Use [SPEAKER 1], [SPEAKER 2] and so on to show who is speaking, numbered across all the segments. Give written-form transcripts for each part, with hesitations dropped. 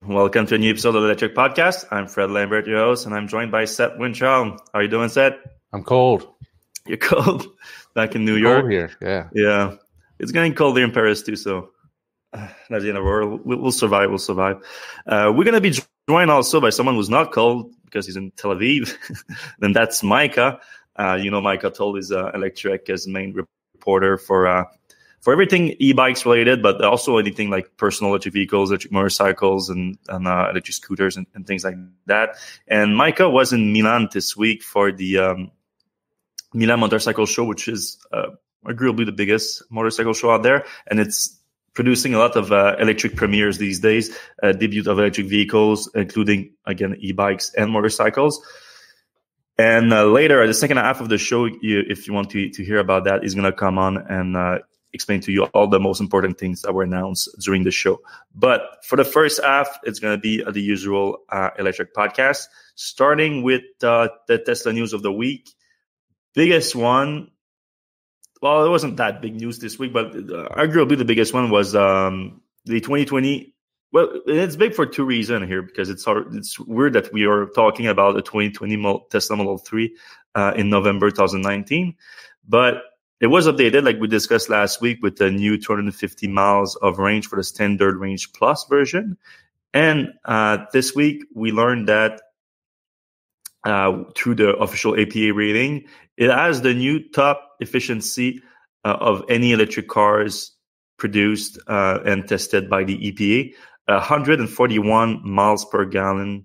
[SPEAKER 1] Welcome to a new episode of the Electric Podcast. I'm Fred Lambert, your host, and I'm joined by Seth Winchell. How are you doing, Seth?
[SPEAKER 2] I'm cold.
[SPEAKER 1] You're cold? Back in New York?
[SPEAKER 2] Cold here, yeah.
[SPEAKER 1] Yeah. It's getting cold here in Paris, too, so that's the end of the world. We'll survive. We're going to be joined also by someone who's not cold because he's in Tel Aviv, and that's Micah. Micah Toll is Electric's main reporter for everything e-bikes related, but also anything like personal electric vehicles, electric motorcycles, and electric scooters and things like that. And Micah was in Milan this week for the Milan Motorcycle Show, which is arguably the biggest motorcycle show out there. And it's producing a lot of electric premieres these days, debut of electric vehicles, including, again, e-bikes and motorcycles. And later, the second half of the show, if you want to hear about that, is going to come on and explain to you all the most important things that were announced during the show. But for the first half, it's going to be the usual electric podcast, starting with the Tesla news of the week. Biggest one, well, it wasn't that big news this week, but arguably the biggest one was the 2020. Well, it's big for two reasons here, because it's weird that we are talking about the 2020 Tesla Model 3 in November 2019, but it was updated, like we discussed last week, with the new 250 miles of range for the standard range plus version. And this week, we learned that through the official APA rating, it has the new top efficiency of any electric cars produced and tested by the EPA, 141 miles per gallon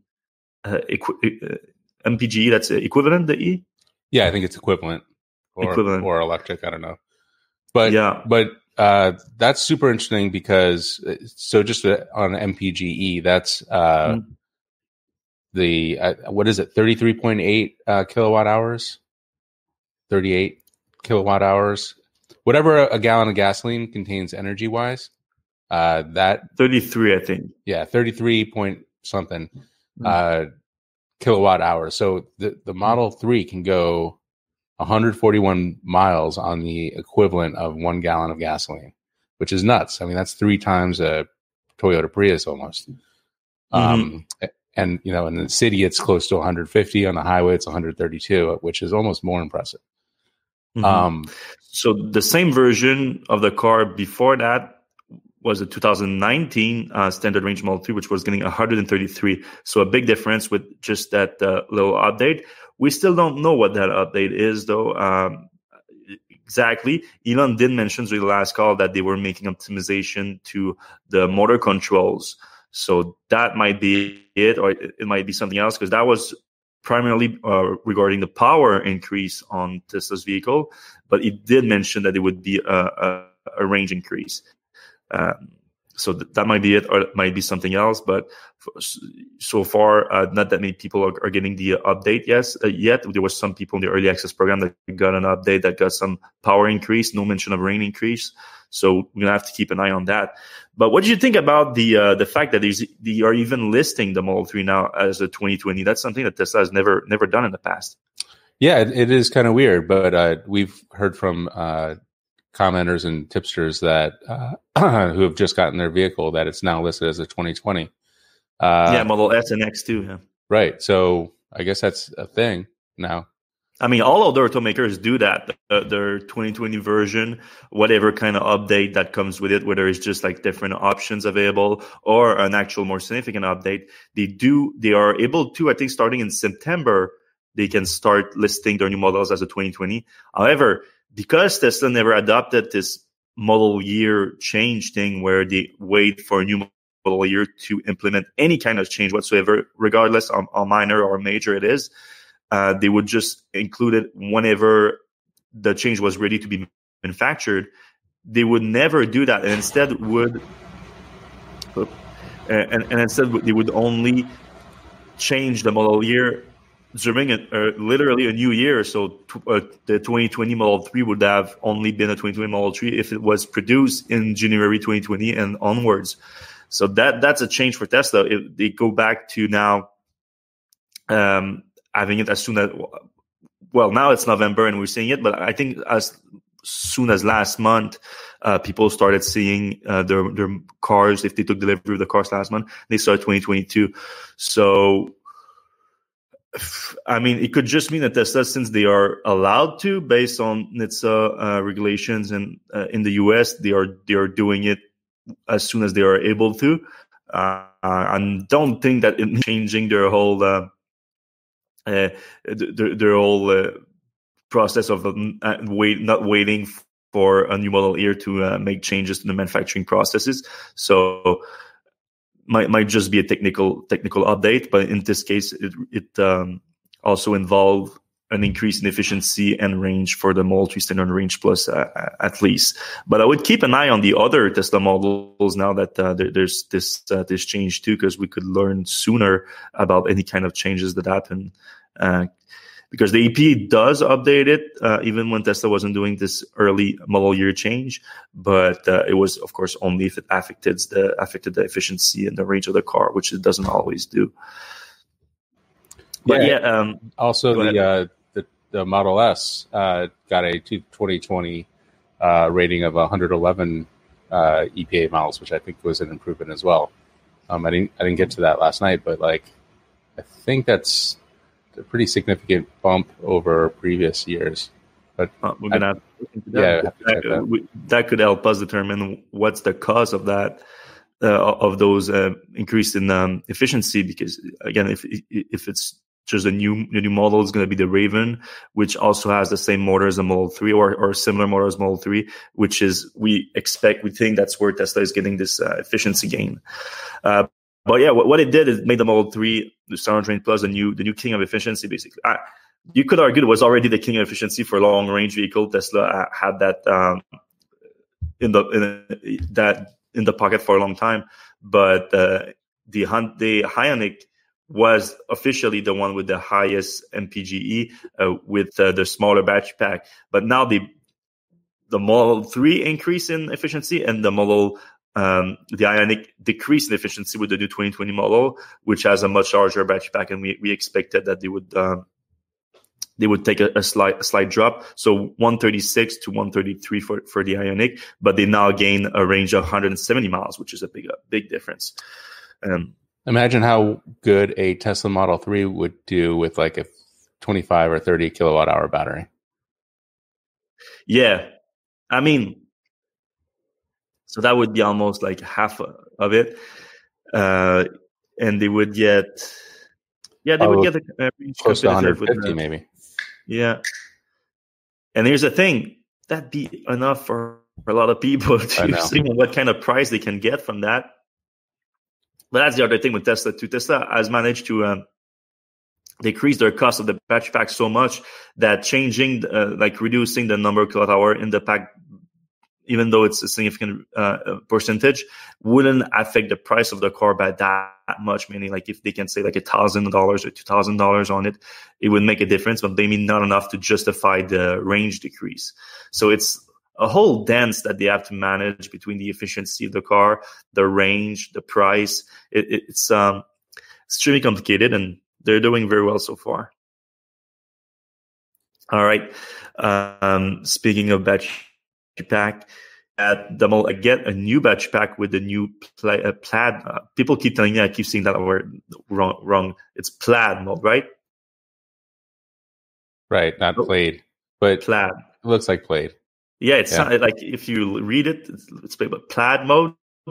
[SPEAKER 1] MPG. That's equivalent, the E?
[SPEAKER 2] Yeah, I think it's equivalent. Or electric, I don't know. But that's super interesting because, so just on MPGE, that's what is it, 33.8 kilowatt hours? 38 kilowatt hours? Whatever a gallon of gasoline contains energy-wise, that... 33, I think. Yeah, 33 point something kilowatt hours. So the Model 3 can go 141 miles on the equivalent of 1 gallon of gasoline, which is nuts. I mean, that's 3 times a Toyota Prius almost. And, in the city, it's close to 150. On the highway, it's 132, which is almost more impressive.
[SPEAKER 1] So the same version of the car before that was a 2019 standard range Model 3, which was getting 133. So a big difference with just that little update. We still don't know what that update is, though, exactly. Elon did mention during the last call that they were making optimization to the motor controls. So that might be it, or it might be something else, because that was primarily regarding the power increase on Tesla's vehicle. But it did mention that it would be a range increase. So that might be it, or it might be something else. But so far, not that many people are getting the update yet. There was some people in the early access program that got an update that got some power increase, no mention of range increase. So we're going to have to keep an eye on that. But what did you think about the fact that they are even listing the Model 3 now as a 2020? That's something that Tesla has never done in the past.
[SPEAKER 2] Yeah, it is kind of weird. But we've heard from commenters and tipsters that who have just gotten their vehicle that it's now listed as a 2020.
[SPEAKER 1] Model S and X too. Yeah.
[SPEAKER 2] Right. So I guess that's a thing now.
[SPEAKER 1] I mean, all of the automakers do that. Their 2020 version, whatever kind of update that comes with it, whether it's just like different options available or an actual more significant update, they are able to, I think starting in September, they can start listing their new models as a 2020. However, because Tesla never adopted this model year change thing where they wait for a new model year to implement any kind of change whatsoever, regardless how minor or major it is, they would just include it whenever the change was ready to be manufactured. They would never do that, and instead they would only change the model year during literally a new year. So the 2020 Model 3 would have only been a 2020 Model 3 if it was produced in January 2020 and onwards. So that's a change for Tesla. If they go back to now having it as soon as, well, now it's November and we're seeing it, but I think as soon as last month, people started seeing their cars. If they took delivery of the cars last month, they started 2022. So, I mean, it could just mean that Tesla, since they are allowed to, based on NHTSA regulations, and in the US, they are doing it as soon as they are able to. I don't think that it's changing their whole process of not waiting for a new model year to make changes to the manufacturing processes. So might just be a technical update, but in this case, it also involved an increase in efficiency and range for the Model 3 Standard Range Plus at least. But I would keep an eye on the other Tesla models now that there's this change too, because we could learn sooner about any kind of changes that happen. Because the EP does update it, even when Tesla wasn't doing this early model year change, but it was, of course, only if it affected the efficiency and the range of the car, which it doesn't always do. But
[SPEAKER 2] also the Model S got a 2020 rating of 111 EPA miles, which I think was an improvement as well. I didn't get to that last night, but I think that's a pretty significant bump over previous years. But
[SPEAKER 1] we're gonna have to check that. That could help us determine what's the cause of that, of those increase in efficiency. Because again, if it's just the new model, is going to be the Raven, which also has the same motor as the Model 3 or similar motor as Model 3, which is we think that's where Tesla is getting this efficiency gain. But yeah, what it did is made the Model 3, the Standard Range Plus, the new king of efficiency, basically. You could argue it was already the king of efficiency for a long range vehicle. Tesla had that in the pocket for a long time, but the Ioniq was officially the one with the highest MPGe with the smaller battery pack. But now the Model 3 increase in efficiency and the Ioniq decrease in efficiency with the new 2020 model, which has a much larger battery pack, and we expected that they would take a slight drop, so 136 to 133 for the Ioniq, but they now gain a range of 170 miles, which is a big difference.
[SPEAKER 2] Imagine how good a Tesla Model 3 would do with a 25 or 30 kilowatt hour battery.
[SPEAKER 1] Yeah, I mean, so that would be almost half of it, and they would get, a range
[SPEAKER 2] close to 150
[SPEAKER 1] with
[SPEAKER 2] maybe.
[SPEAKER 1] Yeah, and here's the thing: that'd be enough for a lot of people to see what kind of price they can get from that. But that's the other thing with Tesla too. Tesla has managed to decrease their cost of the battery pack so much that changing, reducing the number of kilowatt hour in the pack, even though it's a significant percentage, wouldn't affect the price of the car by that much. Meaning, if they can say $1,000 or $2,000 on it, it would make a difference, but maybe not enough to justify the range decrease. So it's a whole dance that they have to manage between the efficiency of the car, the range, the price. It's extremely complicated, and they're doing very well so far. All right. Speaking of battery pack, at the Model, I get a new battery pack with the new plaid. People keep telling me I keep seeing that word wrong. It's plaid mode, right?
[SPEAKER 2] Right, not plaid, but
[SPEAKER 1] plaid.
[SPEAKER 2] It looks like plaid.
[SPEAKER 1] Yeah, it's not if you read it, it's plaid mode,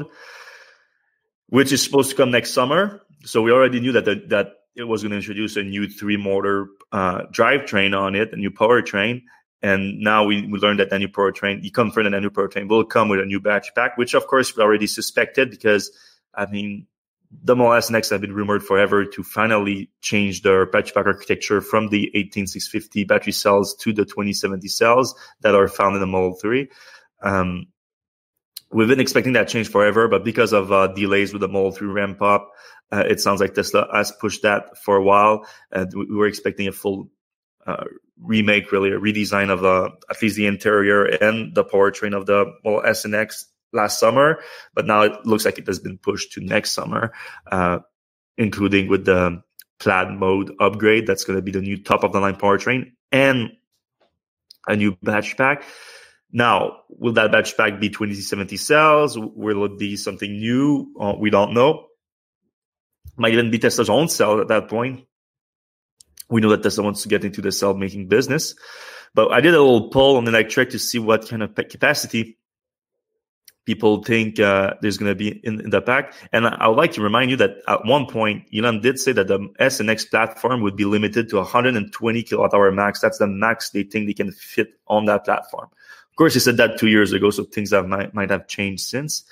[SPEAKER 1] which is supposed to come next summer. So we already knew that it was going to introduce a new 3-motor drivetrain on it, a new powertrain. And now we learned that the new powertrain, you confirm that the new powertrain will come with a new battery pack, which of course we already suspected because, the Model S and X have been rumored forever to finally change their battery pack architecture from the 18650 battery cells to the 2070 cells that are found in the Model 3. We've been expecting that change forever, but because of delays with the Model 3 ramp up, it sounds like Tesla has pushed that for a while. We were expecting a full remake, really a redesign of at least the interior and the powertrain of the Model S and X last summer, but now it looks like it has been pushed to next summer, including with the plaid mode upgrade. That's going to be the new top of the line powertrain and a new battery pack. Now, will that batch pack be 2070 cells? Will it be something new? We don't know. Might even be Tesla's own cell at that point. We know that Tesla wants to get into the cell making business. But I did a little poll on Electrek to see what kind of capacity people think there's going to be in the pack. And I would like to remind you that at one point, Elon did say that the S and X platform would be limited to 120 kilowatt hour max. That's the max they think they can fit on that platform. Of course, he said that 2 years ago, so things might have changed since.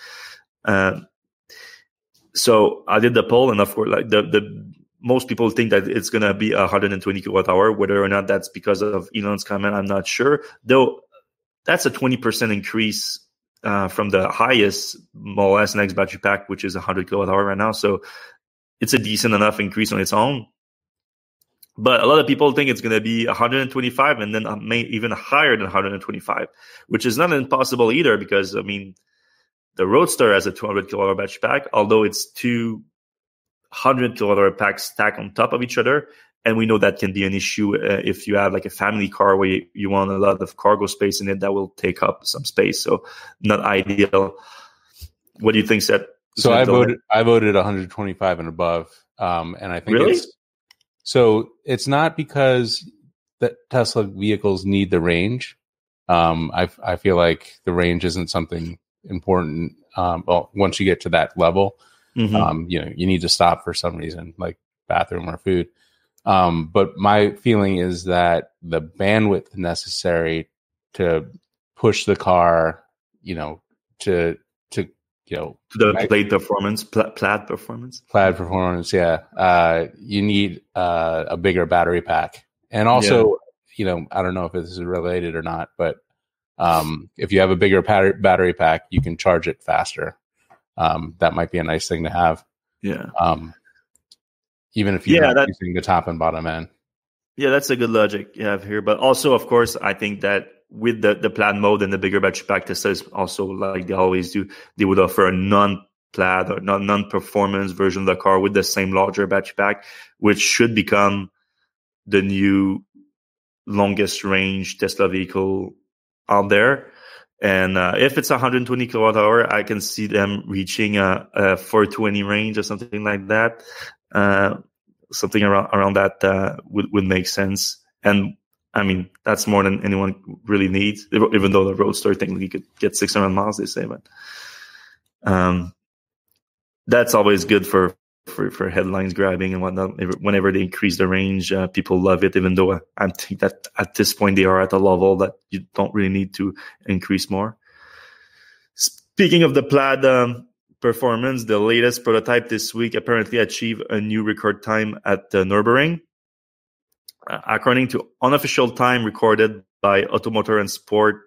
[SPEAKER 1] So I did the poll, and of course, like the most people think that it's going to be 120 kilowatt hour. Whether or not that's because of Elon's comment, I'm not sure. Though that's a 20% increase from the highest Model S and X battery pack, which is 100 kilowatt hour right now. So it's a decent enough increase on its own. But a lot of people think it's going to be 125 and then even higher than 125, which is not impossible either because, I mean, the Roadster has a 200 kilowatt hour battery pack, although it's 200 kilowatt hour packs stacked on top of each other. And we know that can be an issue if you have like a family car where you want a lot of cargo space in it that will take up some space. So not ideal. What do you think, Seth?
[SPEAKER 2] So I voted 125 and above. And I think
[SPEAKER 1] really?
[SPEAKER 2] It's not because that Tesla vehicles need the range. I feel like the range isn't something important. Well, once you get to that level, you need to stop for some reason, like bathroom or food. But my feeling is that the bandwidth necessary to push the car, to
[SPEAKER 1] the plaid performance.
[SPEAKER 2] Yeah. You need a bigger battery pack. And also, I don't know if this is related or not, but if you have a bigger battery pack, you can charge it faster. That might be a nice thing to have.
[SPEAKER 1] Yeah.
[SPEAKER 2] Even if you're not using the top and bottom end.
[SPEAKER 1] Yeah, that's a good logic you have here. But also, of course, I think that with the plaid mode and the bigger battery pack, Tesla is also, like they always do, they would offer a non-plaid or non-performance version of the car with the same larger battery pack, which should become the new longest range Tesla vehicle out there. And if it's 120 kilowatt hour, I can see them reaching a 420 range or something like that. Something around that would make sense. And I mean, that's more than anyone really needs, even though the Roadster technically could get 600 miles, they say. But that's always good for headlines grabbing and whatnot. Whenever they increase the range, people love it, even though I think that at this point they are at a level that you don't really need to increase more. Speaking of the plaid performance, the latest prototype this week apparently achieved a new record time at the Nürburgring. According to unofficial time recorded by Automotor and Sport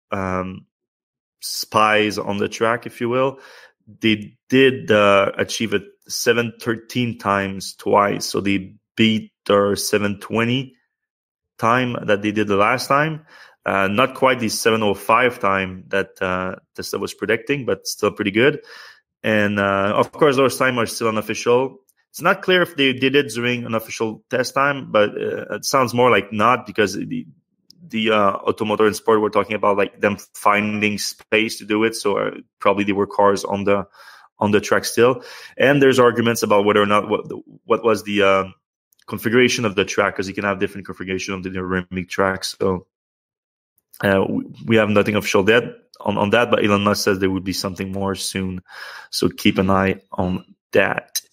[SPEAKER 1] spies on the track, if you will, they did achieve it 713 times twice. So they beat their 720 time that they did the last time. Not quite the 705 time that Tesla was predicting, but still pretty good. And of course, those times are still unofficial. It's not clear if they did it during an official test time, but it sounds more like not, because the Automotor and Sport were talking about like them finding space to do it. So probably there were cars on the track still. And there's arguments about whether or not what was the configuration of the track, because you can have different configuration of the Nürburgring track. So we have nothing official yet on that, but Elon Musk says there would be something more soon. So keep an eye on that.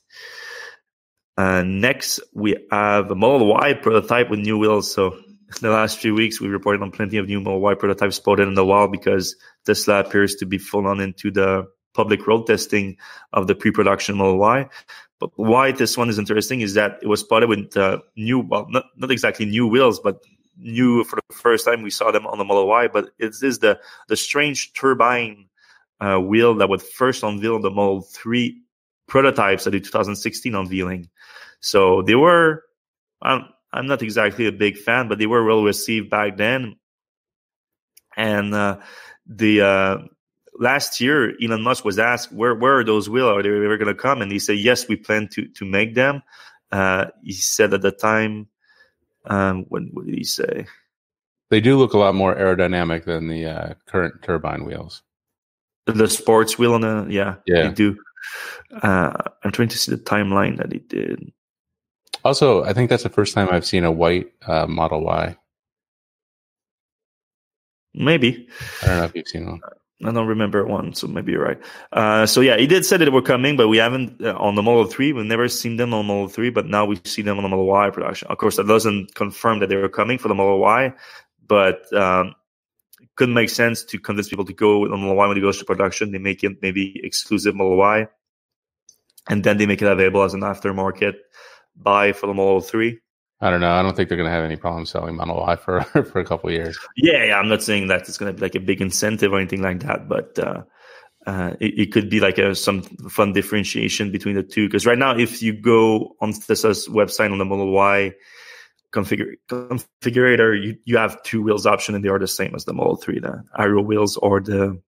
[SPEAKER 1] Next, we have a Model Y prototype with new wheels. So in the last few weeks, we reported on plenty of new Model Y prototypes spotted in the wild, because Tesla appears to be full on into the public road testing of the pre-production Model Y. But why this one is interesting is that it was spotted with new, well, not exactly new wheels, but new for the first time. We saw them on the Model Y, but it is the strange turbine wheel that was first unveiled the Model 3 prototypes at the 2016 unveiling. So they were, I'm not exactly a big fan, but they were well received back then. And the last year, Elon Musk was asked, where are those wheels? Are they ever going to come? And he said, yes, we plan to make them. He said at the time, what did he say?
[SPEAKER 2] They do look a lot more aerodynamic than the current turbine wheels.
[SPEAKER 1] The sports wheel
[SPEAKER 2] Yeah.
[SPEAKER 1] they do. I'm trying to see the timeline that he did.
[SPEAKER 2] Also, I think that's the first time I've seen a white Model Y.
[SPEAKER 1] Maybe.
[SPEAKER 2] I don't know if you've seen one.
[SPEAKER 1] I don't remember one, so maybe you're right. So yeah, he did say that they were coming, but we haven't on the Model 3. We've never seen them on Model 3, but now we see them on the Model Y production. Of course, that doesn't confirm that they were coming for the Model Y, but it couldn't make sense to convince people to go on the Model Y when it goes to production. They make it maybe exclusive Model Y, and then they make it available as an aftermarket buy for the Model 3.
[SPEAKER 2] I don't know. I don't think they're going to have any problem selling Model Y for a couple of years.
[SPEAKER 1] Yeah. I'm not saying that it's going to be like a big incentive or anything like that, but it could be like some fun differentiation between the two. Because right now, if you go on Tesla's website on the Model Y configurator, you have two wheels option, and they are the same as the Model 3, the aero wheels or the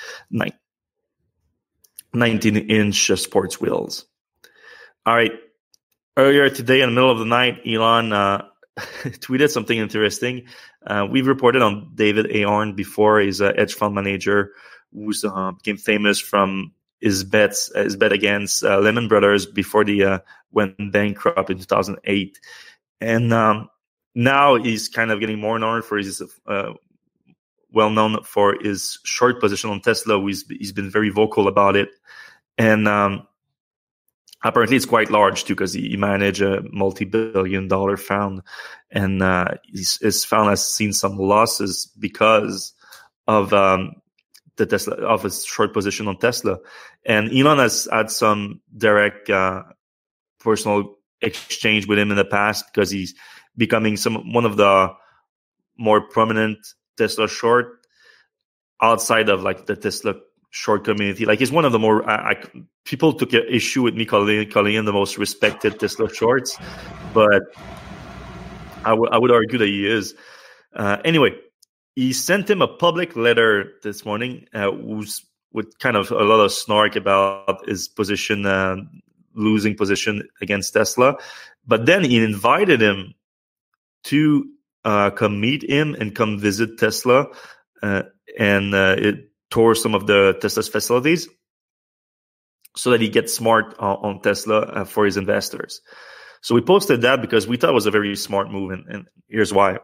[SPEAKER 1] 19-inch sports wheels. All right. Earlier today, in the middle of the night, Elon tweeted something interesting. We've reported on David Ahern before. He's a hedge fund manager who's became famous from his bet against Lehman Brothers before they went bankrupt in 2008. And now he's kind of getting more known for his well known for his short position on Tesla. He's been very vocal about it, and apparently it's quite large too, because he managed a multi-billion-dollar fund, and his fund has seen some losses because of the Tesla, of his short position on Tesla. And Elon has had some direct personal exchange with him in the past, because he's becoming one of the more prominent Tesla short outside of like the Tesla short community. Like, he's one of the more people took an issue with me calling him the most respected Tesla shorts, but I would argue that he is. Anyway, he sent him a public letter this morning, with kind of a lot of snark about his position, losing position against Tesla. But then he invited him to come meet him and come visit Tesla, and it tour some of the Tesla's facilities, so that he gets smart on Tesla for his investors. So we posted that because we thought it was a very smart move, and here's why.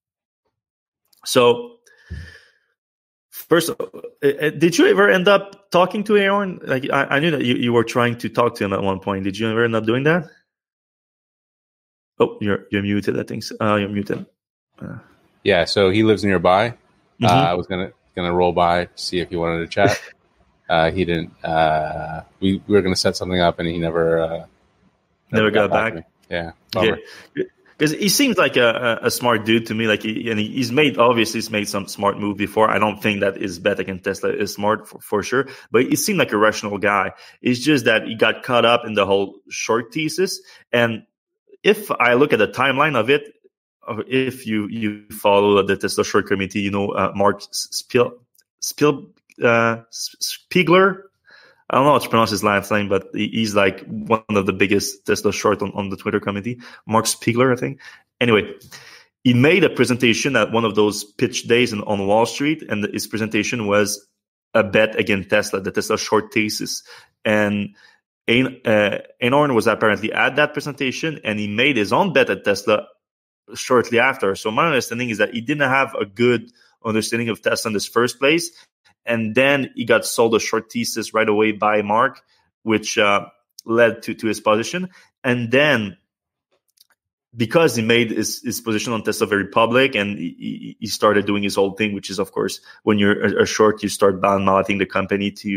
[SPEAKER 1] So first, did you ever end up talking to Ahern? Like, I knew that you were trying to talk to him at one point. Did you ever end up doing that? Oh, you're muted, I think. You're muted.
[SPEAKER 2] Yeah, so he lives nearby. Mm-hmm. I was gonna roll by to see if he wanted to chat. He didn't. We were gonna set something up, and he never
[SPEAKER 1] got back.
[SPEAKER 2] Yeah,
[SPEAKER 1] because he seems like a smart dude to me. Like, he's made some smart move before. I don't think that his bet against Tesla is smart for sure, but he seemed like a rational guy. It's just that he got caught up in the whole short thesis. And if I look at the timeline of it, if you follow the Tesla short community, you know, Mark Spiegler. I don't know how to pronounce his last name, but he's like one of the biggest Tesla short on the Twitter community. Mark Spiegler, I think. Anyway, he made a presentation at one of those pitch days on Wall Street, and his presentation was a bet against Tesla, the Tesla short thesis. And Ahern was apparently at that presentation, and he made his own bet at Tesla shortly after. So my understanding is that he didn't have a good understanding of Tesla in this first place. And then he got sold a short thesis right away by Mark, which led to his position. And then, because he made his position on Tesla very public, and he started doing his whole thing, which is, of course, when you're a short, you start bad-mouthing the company to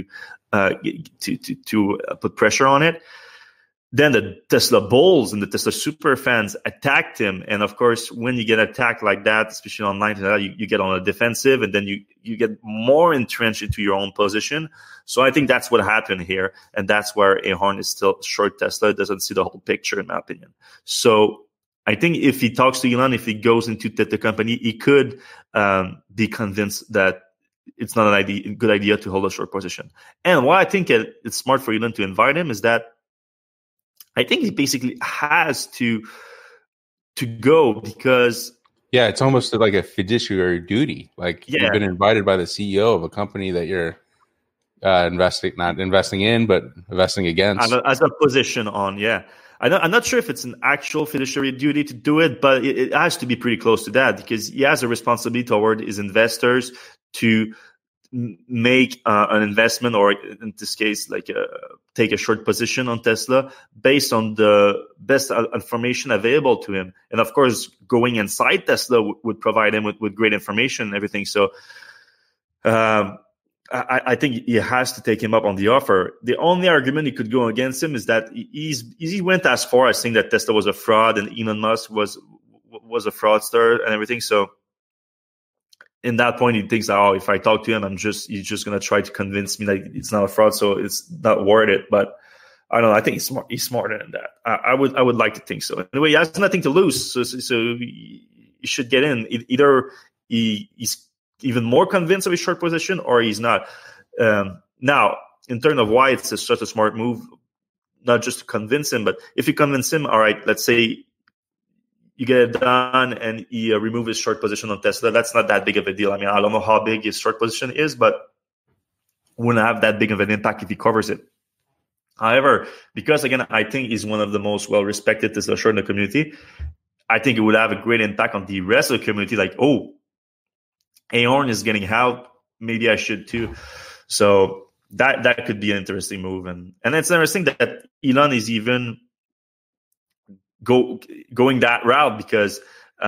[SPEAKER 1] put pressure on it. Then the Tesla bulls and the Tesla super fans attacked him. And of course, when you get attacked like that, especially online, you get on a defensive, and then you get more entrenched into your own position. So I think that's what happened here. And that's where Ahern is still short Tesla. Doesn't see the whole picture, in my opinion. So I think if he talks to Elon, if he goes into the company, he could be convinced that it's not a good idea to hold a short position. And why I think it's smart for Elon to invite him is that I think he basically has to go, because
[SPEAKER 2] Yeah, it's almost like a fiduciary duty. Like you've been invited by the CEO of a company that you're not investing in, but investing against.
[SPEAKER 1] As a position on, yeah. I'm not sure if it's an actual fiduciary duty to do it, but it has to be pretty close to that because he has a responsibility toward his investors to make an investment, or in this case, like take a short position on Tesla based on the best information available to him. And of course, going inside Tesla would provide him with great information and everything. So I think he has to take him up on the offer. The only argument he could go against him is that he went as far as saying that Tesla was a fraud and Elon Musk was a fraudster and everything. So in that point, he thinks, oh, if I talk to him, he's just going to try to convince me that it's not a fraud, so it's not worth it. But I don't know. I think he's smarter than that. I would like to think so. Anyway, he has nothing to lose, so he should get in. Either he's even more convinced of his short position, or he's not. Now, in terms of why it's such a smart move, not just to convince him, but if you convince him, all right, let's say you get it done and he remove his short position on Tesla, that's not that big of a deal. I mean, I don't know how big his short position is, but wouldn't have that big of an impact if he covers it. However, because again, I think he's one of the most well-respected Tesla short in the community, I think it would have a great impact on the rest of the community. Like, oh, Aorn is getting out, maybe I should too. So that could be an interesting move. And it's interesting that Elon is even going that route because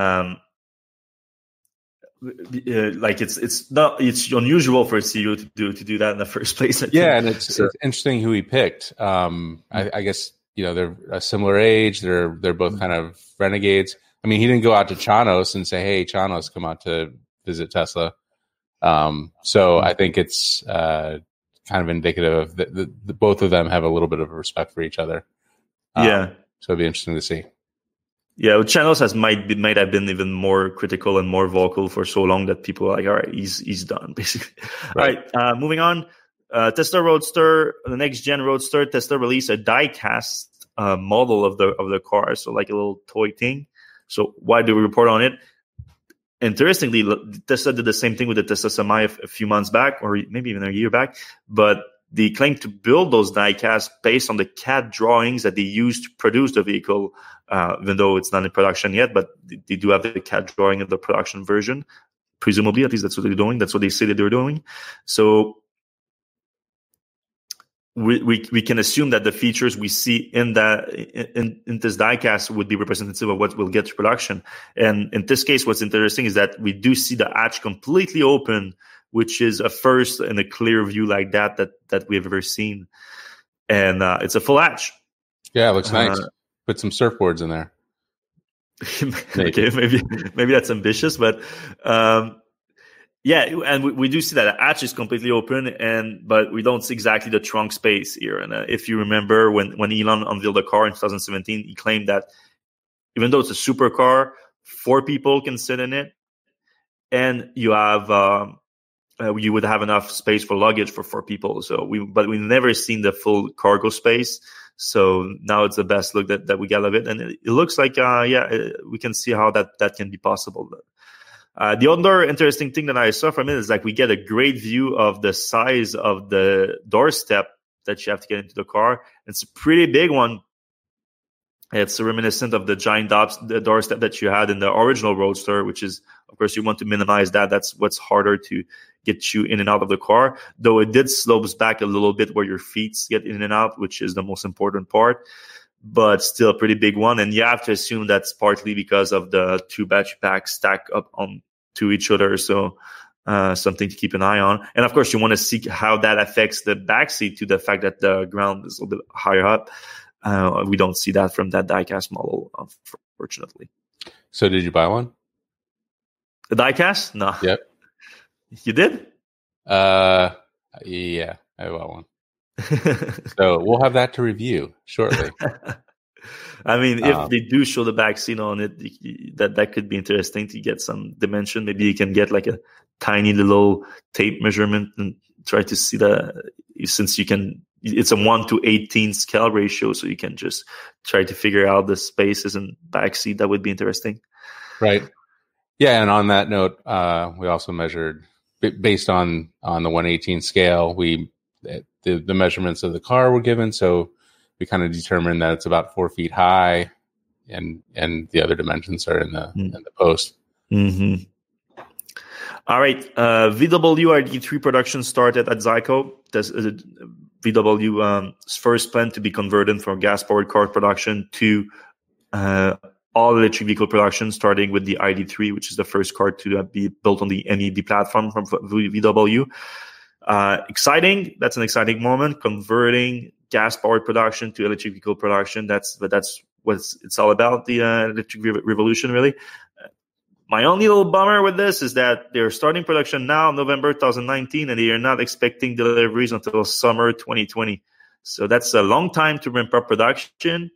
[SPEAKER 1] like it's unusual for a CEO to do that in the first place.
[SPEAKER 2] And it's interesting who he picked. I guess they're a similar age. They're both kind of renegades. I mean, he didn't go out to Chanos and say, "Hey, Chanos, come out to visit Tesla." So I think it's kind of indicative that both of them have a little bit of respect for each other. So it'd be interesting to see.
[SPEAKER 1] Yeah, Chanos might have been even more critical and more vocal for so long that people are like, all right, he's done, basically. Right. All right, moving on. Tesla Roadster, the next gen Roadster, Tesla released a die-cast model of the car, so like a little toy thing. So why do we report on it? Interestingly, Tesla did the same thing with the Tesla Semi a few months back, or maybe even a year back, but they claim to build those die-casts based on the CAD drawings that they used to produce the vehicle, even though it's not in production yet, but they do have the CAD drawing of the production version. Presumably, at least that's what they're doing. That's what they say that they're doing. So we can assume that the features we see in this die-cast would be representative of what we'll get to production. And in this case, what's interesting is that we do see the hatch completely open, which is a first in a clear view like that we have ever seen. And it's a full hatch.
[SPEAKER 2] Yeah, it looks nice. Put some surfboards in there.
[SPEAKER 1] Okay, maybe that's ambitious, but yeah, and we do see that the hatch is completely open, but we don't see exactly the trunk space here. And if you remember when Elon unveiled the car in 2017, he claimed that even though it's a supercar, 4 people can sit in it, and you have you would have enough space for luggage for 4 people. But we've never seen the full cargo space. So now it's the best look that we get of it. And it looks like, we can see how that can be possible. The other interesting thing that I saw from it is like we get a great view of the size of the doorstep that you have to get into the car. It's a pretty big one. It's reminiscent of the giant doorstep that you had in the original Roadster, which is, of course, you want to minimize that. That's what's harder to get you in and out of the car, though it did slopes back a little bit where your feet get in and out, which is the most important part, but still a pretty big one. And you have to assume that's partly because of the 2 battery packs stack up on to each other. So something to keep an eye on. And of course, you want to see how that affects the backseat to the fact that the ground is a little bit higher up. We don't see that from that diecast model, unfortunately.
[SPEAKER 2] So did you buy one?
[SPEAKER 1] The diecast? No.
[SPEAKER 2] Yep.
[SPEAKER 1] You did?
[SPEAKER 2] Yeah, I bought one. So we'll have that to review shortly.
[SPEAKER 1] I mean, if they do show the back seat on it, that could be interesting to get some dimension. Maybe you can get like a tiny little tape measurement and try to see since you can, it's a 1:18 scale ratio, so you can just try to figure out the spaces and back seat. That would be interesting.
[SPEAKER 2] Right. Yeah, and on that note, we also measured based on the 1/18 scale. The measurements of the car were given, so we kind of determined that it's about 4 feet high, and the other dimensions are in the post.
[SPEAKER 1] Mm-hmm. All right, VW ID3 production started at Zyco. VW's first plan to be converted from gas-powered car production to all electric vehicle production, starting with the ID3, which is the first car to be built on the MEB platform from VW. Exciting. That's an exciting moment. Converting gas-powered production to electric vehicle production. That's what it's all about. The electric revolution, really. My only little bummer with this is that they're starting production now, November 2019, and they are not expecting deliveries until summer 2020. So that's a long time to ramp up production.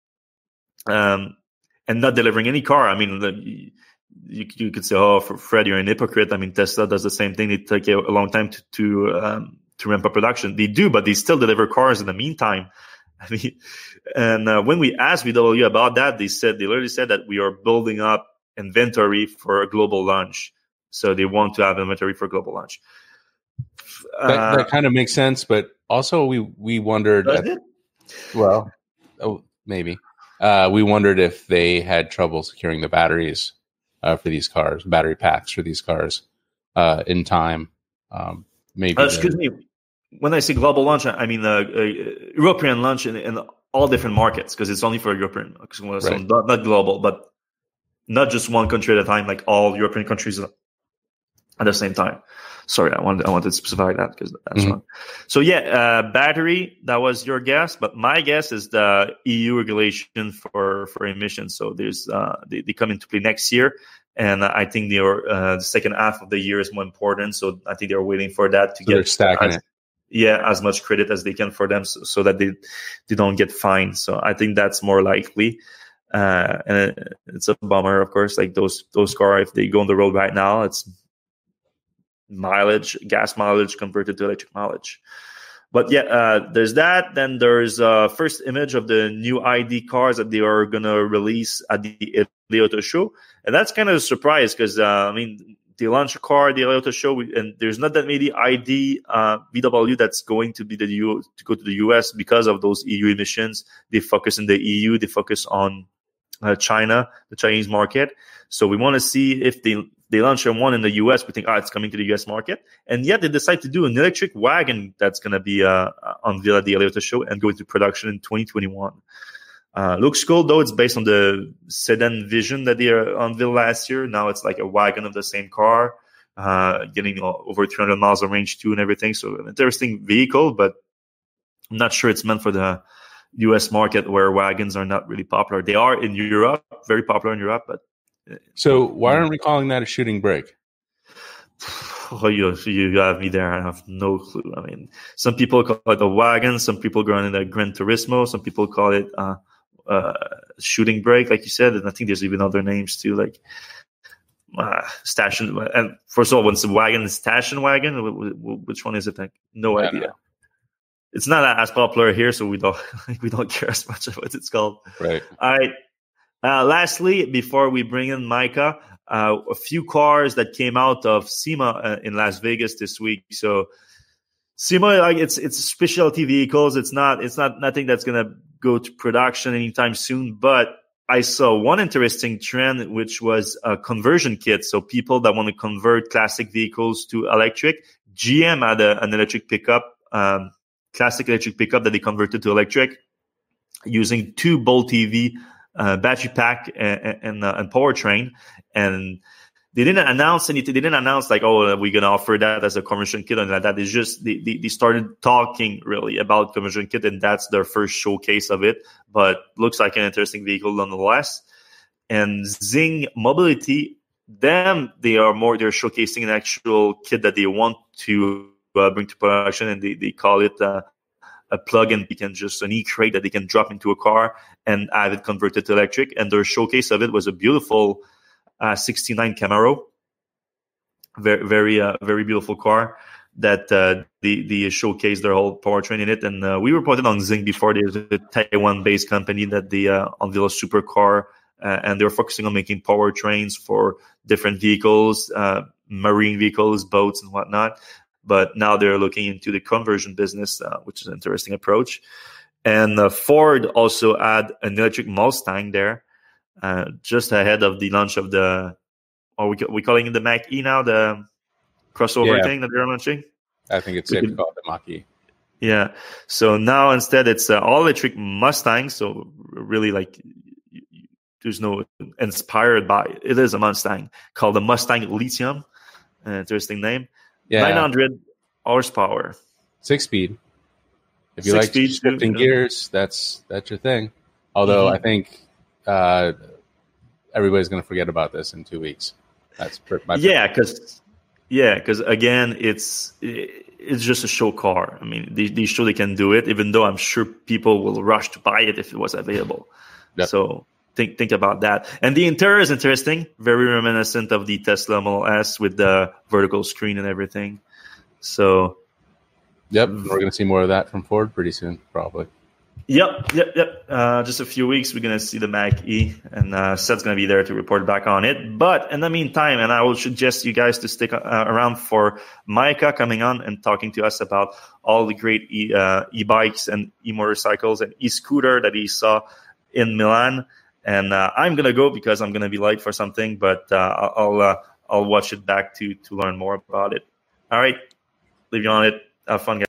[SPEAKER 1] And not delivering any car. I mean, you could say, "Oh, for Fred, you're an hypocrite." I mean, Tesla does the same thing. It takes a long time to ramp up production. They do, but they still deliver cars in the meantime. I mean, and when we asked VW about that, they literally said that we are building up inventory for a global launch. So they want to have inventory for global launch.
[SPEAKER 2] That kind of makes sense, but also we wondered. Maybe. We wondered if they had trouble securing the batteries for these cars, battery packs for these cars in time. Maybe.
[SPEAKER 1] Excuse me. When I say global launch, I mean European launch in all different markets, because it's only for European. So right. Not global, but not just one country at a time, like all European countries at the same time. Sorry, I wanted to specify that because that's wrong. So battery, that was your guess, but my guess is the EU regulation for emissions. So there's they come into play next year, and I think the second half of the year is more important. So I think they're waiting for that to get
[SPEAKER 2] stacking it.
[SPEAKER 1] Yeah, as much credit as they can for them, so that they don't get fined. So I think that's more likely. And it's a bummer, of course. Like those cars, if they go on the road right now, it's gas mileage converted to electric mileage. But there's that. Then there's first image of the new ID cars that they are gonna release at the Italy Auto Show, and that's kind of a surprise because they launch a car at the Auto Show, and there's not that many ID VW that's going to be to go to the US because of those EU emissions. They focus in the EU. They focus on China, the Chinese market. So we want to see if they launch one in the US. We think, it's coming to the US market. And yet they decide to do an electric wagon that's going to be unveiled at the Auto Show and go into production in 2021. Looks cool, though. It's based on the sedan vision that they unveiled last year. Now it's like a wagon of the same car, getting over 300 miles of range too and everything. So an interesting vehicle, but I'm not sure it's meant for the US market where wagons are not really popular. They are in Europe, very popular in Europe, but
[SPEAKER 2] so why aren't we calling that a shooting brake?
[SPEAKER 1] Oh, you have me there. I have no clue. I mean, some people call it a wagon. Some people call it a Gran Turismo. Some people call it shooting brake, like you said. And I think there's even other names too, like station. And first of all, when it's a wagon, it's station wagon. Which one is it? Like, no idea. It's not as popular here, so we don't care as much about what it's called.
[SPEAKER 2] Right.
[SPEAKER 1] All right. Lastly, before we bring in Micah, a few cars that came out of SEMA in Las Vegas this week. So SEMA, like it's specialty vehicles. It's not nothing that's gonna go to production anytime soon. But I saw one interesting trend, which was a conversion kit. So people that want to convert classic vehicles to electric. GM had an electric pickup, classic electric pickup that they converted to electric using 2 Bolt EV battery pack and powertrain, and they didn't announce anything. They didn't announce like, we're gonna offer that as a conversion kit and like that. It's just they started talking really about conversion kit, and that's their first showcase of it. But looks like an interesting vehicle nonetheless. And Zing Mobility, they're showcasing an actual kit that they want to bring to production, and they call it a plug-in. An e-crate that they can drop into a car and have it converted to electric. And their showcase of it was a beautiful 69 Camaro, very very beautiful car that they showcased their whole powertrain in it. And we reported on Zing before. There's a Taiwan-based company that they unveiled a supercar and they're focusing on making powertrains for different vehicles, marine vehicles, boats, and whatnot. But now they're looking into the conversion business, which is an interesting approach. And Ford also had an electric Mustang there, just ahead of the launch of the, we calling it the Mach-E now, the crossover thing that they're launching.
[SPEAKER 2] I think it's safe to call it the Mach-E.
[SPEAKER 1] Yeah. So now instead it's all electric Mustang. So really like there's no inspired by, it is a Mustang called the Mustang Lithium. Interesting name. Yeah. 900 horsepower.
[SPEAKER 2] 6-speed. If you like shifting gears, that's your thing. Although I think everybody's going to forget about this in 2 weeks. That's because again, it's just a show car. I mean, they show they can do it, even though I'm sure people will rush to buy it if it was available. Yep. So think about that. And the interior is interesting, very reminiscent of the Tesla Model S with the vertical screen and everything. So, yep, we're going to see more of that from Ford pretty soon, probably.
[SPEAKER 1] Yep. Just a few weeks, we're going to see the Mach-E, and Seth's going to be there to report back on it. But in the meantime, and I will suggest you guys to stick around for Micah coming on and talking to us about all the great e-bikes and e-motorcycles and e-scooter that he saw in Milan. And I'm going to go because I'm going to be late for something, but I'll watch it back to learn more about it. All right. Leave you on it. Have fun, guys.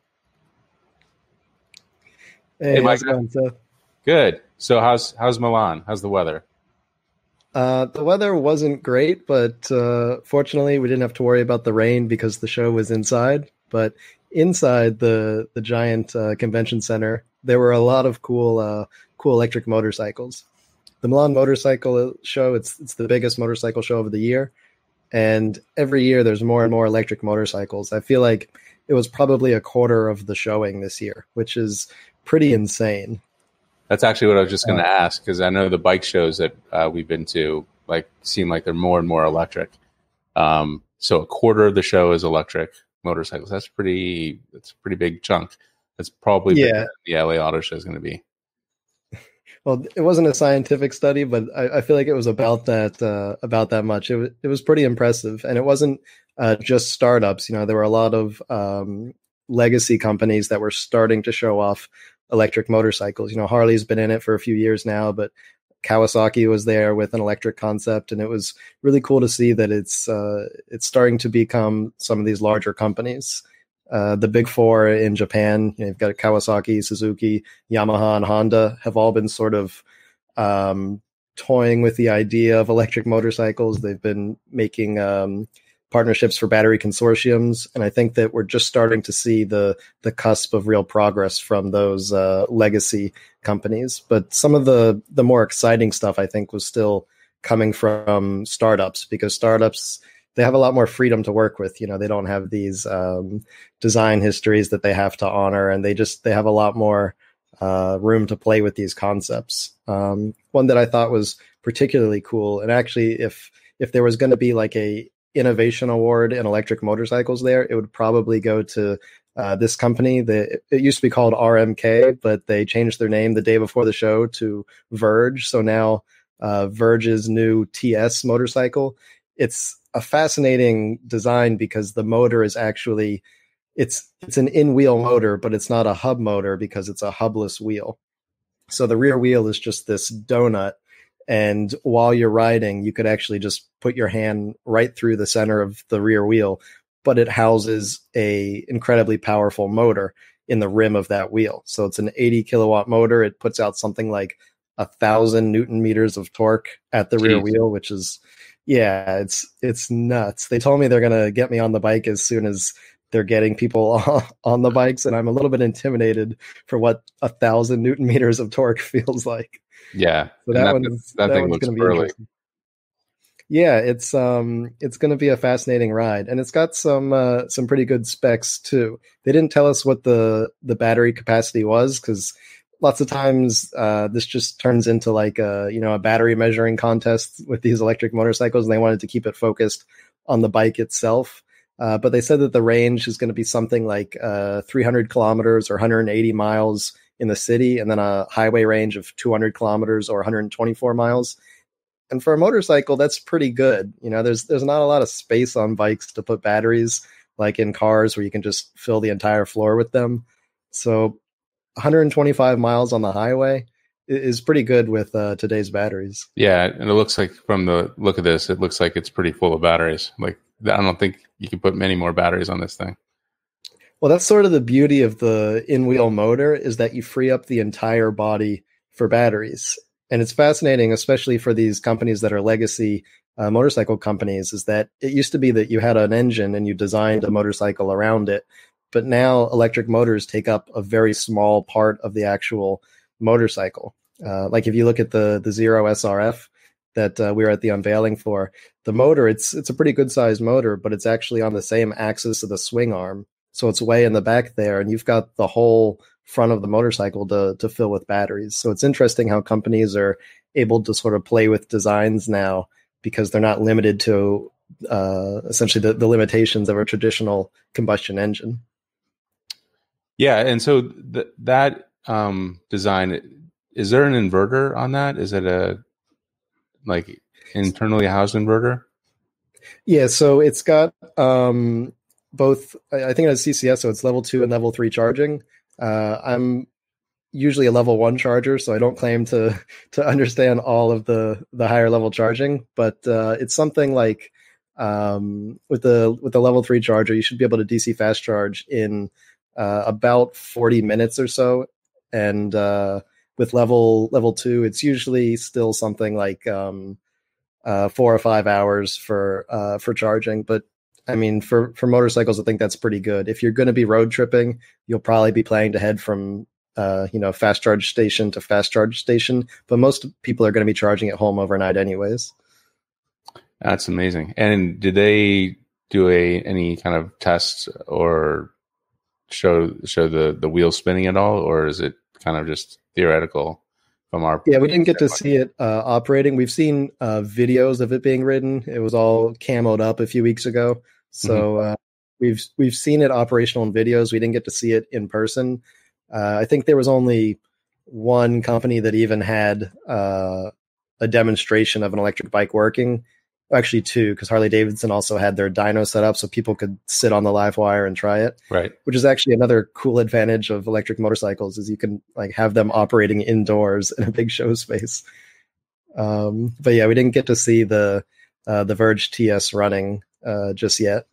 [SPEAKER 3] Hey, how's it going, Seth?
[SPEAKER 2] Good. So how's Milan? How's the weather?
[SPEAKER 3] The weather wasn't great, but fortunately we didn't have to worry about the rain because the show was inside. But inside the giant convention center, there were a lot of cool electric motorcycles. The Milan Motorcycle Show, it's the biggest motorcycle show of the year. And every year there's more and more electric motorcycles. I feel like it was probably a quarter of the showing this year, which is pretty insane.
[SPEAKER 2] That's actually what I was just going to ask, because I know the bike shows that we've been to seem like they're more and more electric. So a quarter of the show is electric motorcycles. That's a pretty big chunk. That's probably bigger than the LA Auto Show is going to be.
[SPEAKER 3] Well, it wasn't a scientific study, but I feel like it was about that much. It was pretty impressive, and it wasn't just startups. You know, there were a lot of legacy companies that were starting to show off electric motorcycles. You know, Harley's been in it for a few years now, but Kawasaki was there with an electric concept, and it was really cool to see that it's starting to become some of these larger companies. The big four in Japan, you've got Kawasaki, Suzuki, Yamaha, and Honda, have all been sort of toying with the idea of electric motorcycles. They've been making partnerships for battery consortiums, and I think that we're just starting to see the cusp of real progress from those legacy companies. But some of the more exciting stuff, I think, was still coming from startups, because startups, they have a lot more freedom to work with. You know, they don't have these design histories that they have to honor, and they have a lot more room to play with these concepts. One that I thought was particularly cool, and actually, if there was going to be like a innovation award in electric motorcycles there, it would probably go to this company. It used to be called RMK, but they changed their name the day before the show to Verge. So now Verge's new TS motorcycle, it's a fascinating design because the motor is actually, it's an in-wheel motor, but it's not a hub motor because it's a hubless wheel. So the rear wheel is just this donut. And while you're riding, you could actually just put your hand right through the center of the rear wheel, but it houses a incredibly powerful motor in the rim of that wheel. So it's an 80 kilowatt motor. It puts out something like 1,000 Newton meters of torque at the rear wheel, which is, it's nuts. They told me they're going to get me on the bike as soon as they're getting people on the bikes. And I'm a little bit intimidated for what 1,000 Newton meters of torque feels like.
[SPEAKER 2] Yeah.
[SPEAKER 3] So that one's going to be interesting. Yeah, it's going to be a fascinating ride, and it's got some pretty good specs too. They didn't tell us what the battery capacity was, because lots of times this just turns into like a battery measuring contest with these electric motorcycles, and they wanted to keep it focused on the bike itself. But they said that the range is going to be something like 300 kilometers or 180 miles in the city, and then a highway range of 200 kilometers or 124 miles. And for a motorcycle, that's pretty good. There's not a lot of space on bikes to put batteries like in cars where you can just fill the entire floor with them. So 125 miles on the highway is pretty good with today's batteries.
[SPEAKER 2] Yeah, and it looks like from the look of this, it looks like it's pretty full of batteries. Like, I don't think you can put many more batteries on this thing.
[SPEAKER 3] Well, that's sort of the beauty of the in-wheel motor, is that you free up the entire body for batteries. And it's fascinating, especially for these companies that are legacy motorcycle companies, is that it used to be that you had an engine and you designed a motorcycle around it. But now electric motors take up a very small part of the actual motorcycle. Like if you look at the Zero SRF that we were at the unveiling for, the motor, it's a pretty good sized motor, but it's actually on the same axis of the swing arm. So it's way in the back there, and you've got the whole front of the motorcycle to fill with batteries. So it's interesting how companies are able to sort of play with designs now, because they're not limited to essentially the limitations of a traditional combustion engine.
[SPEAKER 2] Yeah, and so that design, is there an inverter on that? Is it a like internally housed inverter?
[SPEAKER 3] Yeah, so it's got both. I think it has CCS, so it's level 2 and level 3 charging. I'm usually a level 1 charger, so I don't claim to understand all of the higher level charging, but it's something like with the level 3 charger, you should be able to DC fast charge in about 40 minutes or so, and with level 2, it's usually still something like 4 or 5 hours for charging. But I mean, for motorcycles, I think that's pretty good. If you're going to be road tripping, you'll probably be planning to head from fast charge station to fast charge station, but most people are going to be charging at home overnight anyways.
[SPEAKER 2] That's amazing. And did they do any kind of tests or show the wheel spinning at all, or is it kind of just theoretical from our?
[SPEAKER 3] Yeah, we didn't get to see it operating. We've seen videos of it being ridden. It was all camoed up a few weeks ago, so we've seen it operational in videos. We didn't get to see it in person. I think there was only one company that even had a demonstration of an electric bike working. Actually, 2, because Harley Davidson also had their dyno set up so people could sit on the live wire and try it.
[SPEAKER 2] Right.
[SPEAKER 3] Which is actually another cool advantage of electric motorcycles, is you can like have them operating indoors in a big show space. But yeah, we didn't get to see the Verge TS running just yet.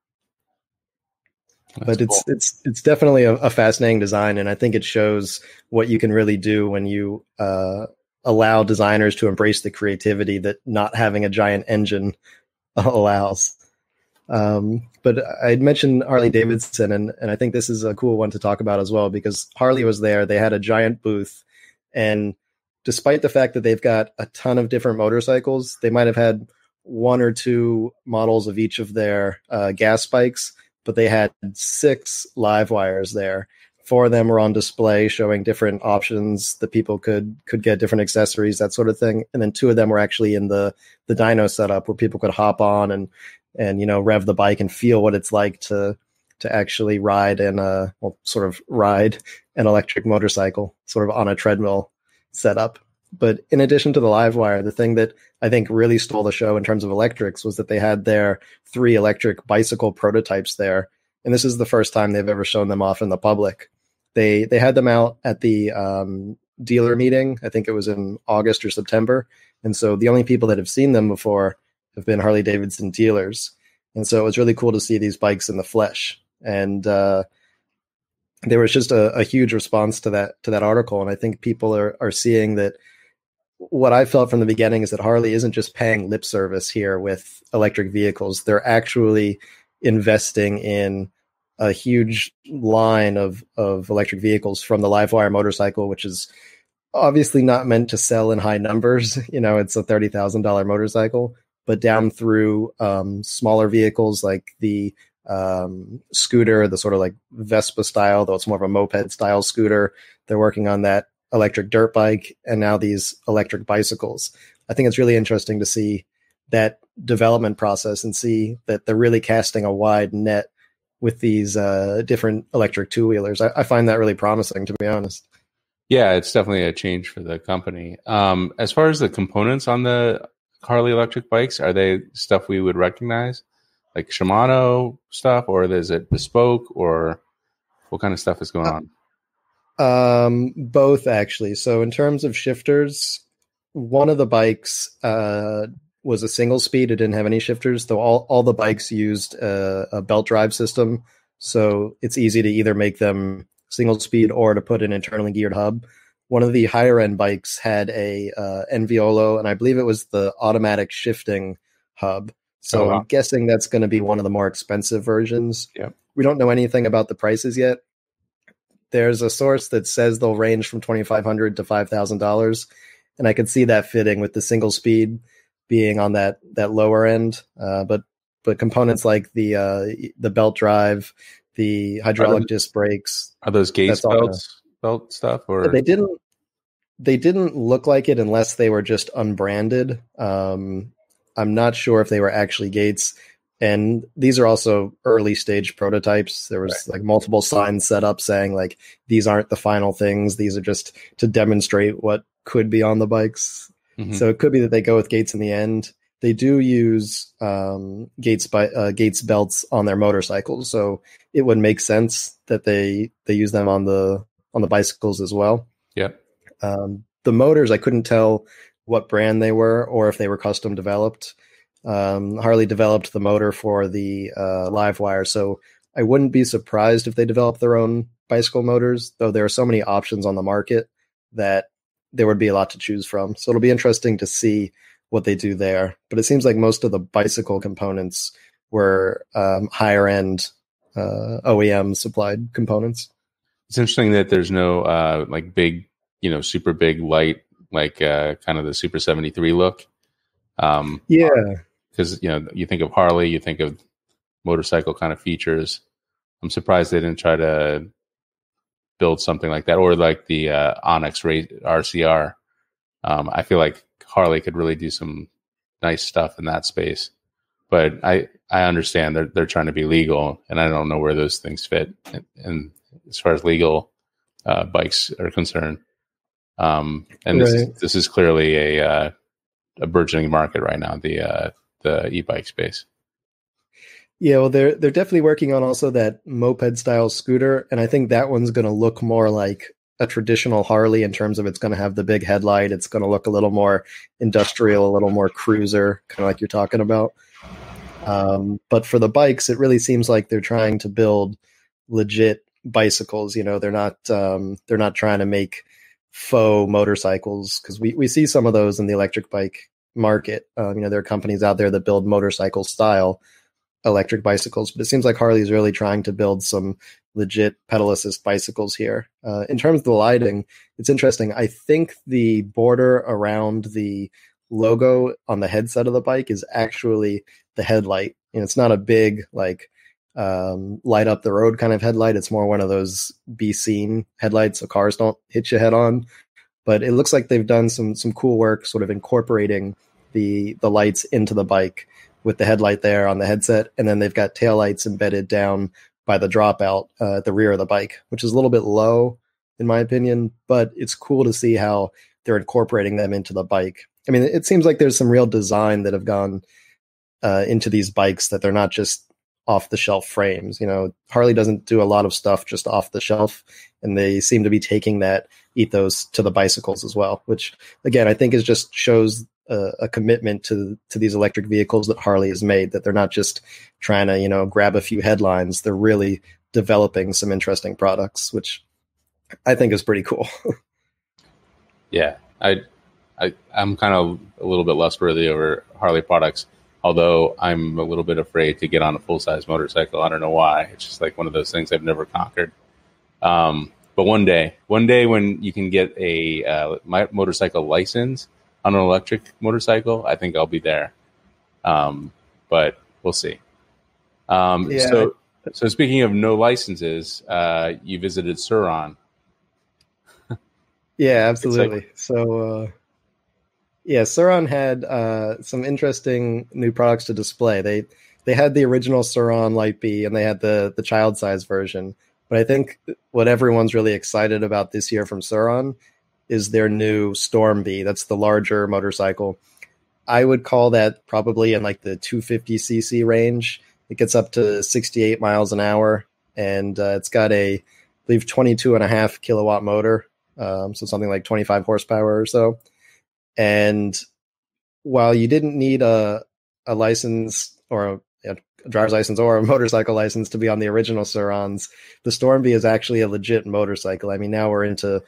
[SPEAKER 3] That's but cool. It's definitely a fascinating design, and I think it shows what you can really do when you allow designers to embrace the creativity that not having a giant engine allows. But I'd mentioned Harley Davidson, and I think this is a cool one to talk about as well, because Harley was there. They had a giant booth, and despite the fact that they've got a ton of different motorcycles, they might have had 1 or 2 models of each of their gas bikes, but they had 6 live wires there. 4 of them were on display showing different options that people could get, different accessories, that sort of thing. And then 2 of them were actually in the dyno setup where people could hop on and rev the bike and feel what it's like to actually ride sort of ride an electric motorcycle sort of on a treadmill setup. But in addition to the live wire, the thing that I think really stole the show in terms of electrics was that they had their 3 electric bicycle prototypes there. And this is the first time they've ever shown them off in the public. They had them out at the dealer meeting. I think it was in August or September. And so the only people that have seen them before have been Harley Davidson dealers. And so it was really cool to see these bikes in the flesh. And there was just a huge response to that article. And I think people are seeing that. What I felt from the beginning is that Harley isn't just paying lip service here with electric vehicles. They're actually investing in a huge line of electric vehicles, from the Livewire motorcycle, which is obviously not meant to sell in high numbers. It's a $30,000 motorcycle, but down through smaller vehicles like the scooter, the sort of like Vespa style, though it's more of a moped style scooter. They're working on that electric dirt bike, and now these electric bicycles. I think it's really interesting to see that development process and see that they're really casting a wide net with these different electric two-wheelers. I find that really promising, to be honest.
[SPEAKER 2] Yeah, it's definitely a change for the company. As far as the components on the Harley electric bikes? Are they stuff we would recognize, like Shimano stuff, or is it bespoke, or what kind of stuff is going on?
[SPEAKER 3] Both actually. So in terms of shifters, one of the bikes was a single speed. It didn't have any shifters, though all the bikes used a belt drive system. So it's easy to either make them single speed or to put an internally geared hub. One of the higher end bikes had a Enviolo, and I believe it was the automatic shifting hub. So I'm guessing that's going to be one of the more expensive versions.
[SPEAKER 2] Yep.
[SPEAKER 3] We don't know anything about the prices yet. There's a source that says they'll range from $2,500 to $5,000, and I could see that fitting with the single speed being on that lower end. But components like the belt drive, the hydraulic disc brakes,
[SPEAKER 2] are those Gates belt stuff, or
[SPEAKER 3] they didn't look like it unless they were just unbranded. I'm not sure if they were actually Gates. And these are also early stage prototypes. There was like multiple signs set up saying like, these aren't the final things. These are just to demonstrate what could be on the bikes. Mm-hmm. So it could be that they go with Gates in the end. They do use Gates belts on their motorcycles. So it would make sense that they use them on the bicycles as well.
[SPEAKER 2] Yep.
[SPEAKER 3] The motors, I couldn't tell what brand they were or if they were custom developed. Harley developed the motor for the Livewire, so I wouldn't be surprised if they developed their own bicycle motors, though there are so many options on the market that there would be a lot to choose from. So it'll be interesting to see what they do there. But it seems like most of the bicycle components were higher end OEM supplied components.
[SPEAKER 2] It's interesting that there's no like big, super big light, like kind of the Super 73 look.
[SPEAKER 3] Yeah.
[SPEAKER 2] Because, you think of Harley, you think of motorcycle kind of features. I'm surprised they didn't try to build something like that, or like the Onyx RCR. I feel like Harley could really do some nice stuff in that space. But I understand they're trying to be legal, and I don't know where those things fit. And as far as legal bikes are concerned, and this is clearly a burgeoning market right now, the e-bike space.
[SPEAKER 3] Yeah, well, they're definitely working on also that moped style scooter, and I think that one's going to look more like a traditional Harley in terms of it's going to have the big headlight. It's going to look a little more industrial, a little more cruiser, kind of like you're talking about. But for the bikes, it really seems like they're trying to build legit bicycles. They're not trying to make faux motorcycles, because we see some of those in the electric bike market. There are companies out there that build motorcycle style electric bicycles, but it seems like Harley is really trying to build some legit pedal assist bicycles here. In terms of the lighting, it's interesting. I think the border around the logo on the headset of the bike is actually the headlight. It's not a big like light up the road kind of headlight. It's more one of those be seen headlights so cars don't hit you head on. But it looks like they've done some cool work sort of incorporating the lights into the bike with the headlight there on the headset. And then they've got taillights embedded down by the dropout at the rear of the bike, which is a little bit low in my opinion, but it's cool to see how they're incorporating them into the bike. I mean, it seems like there's some real design that have gone into these bikes, that they're not just off the shelf frames. Harley doesn't do a lot of stuff just off the shelf, and they seem to be taking that ethos to the bicycles as well, which again, I think just shows a commitment to these electric vehicles that Harley has made, that they're not just trying to, grab a few headlines. They're really developing some interesting products, which I think is pretty cool.
[SPEAKER 2] Yeah. I'm kind of a little bit lustworthy over Harley products, although I'm a little bit afraid to get on a full-size motorcycle. I don't know why. It's just like one of those things I've never conquered. But one day when you can get a motorcycle license on an electric motorcycle, I think I'll be there. But we'll see.
[SPEAKER 3] Yeah.
[SPEAKER 2] So speaking of no licenses, you visited Sur-Ron.
[SPEAKER 3] Yeah, absolutely. So, Sur-Ron had some interesting new products to display. They had the original Sur-Ron Light B, and they had the child size version. But I think what everyone's really excited about this year from Sur-Ron is their new Storm B. That's the larger motorcycle. I would call that probably in like the 250cc range. It gets up to 68 miles an hour, and it's got a, I believe, 22.5 kilowatt motor, so something like 25 horsepower or so. And while you didn't need a license or a driver's license or a motorcycle license to be on the original Sur-Rons, the Stormbee is actually a legit motorcycle. I mean, now we're into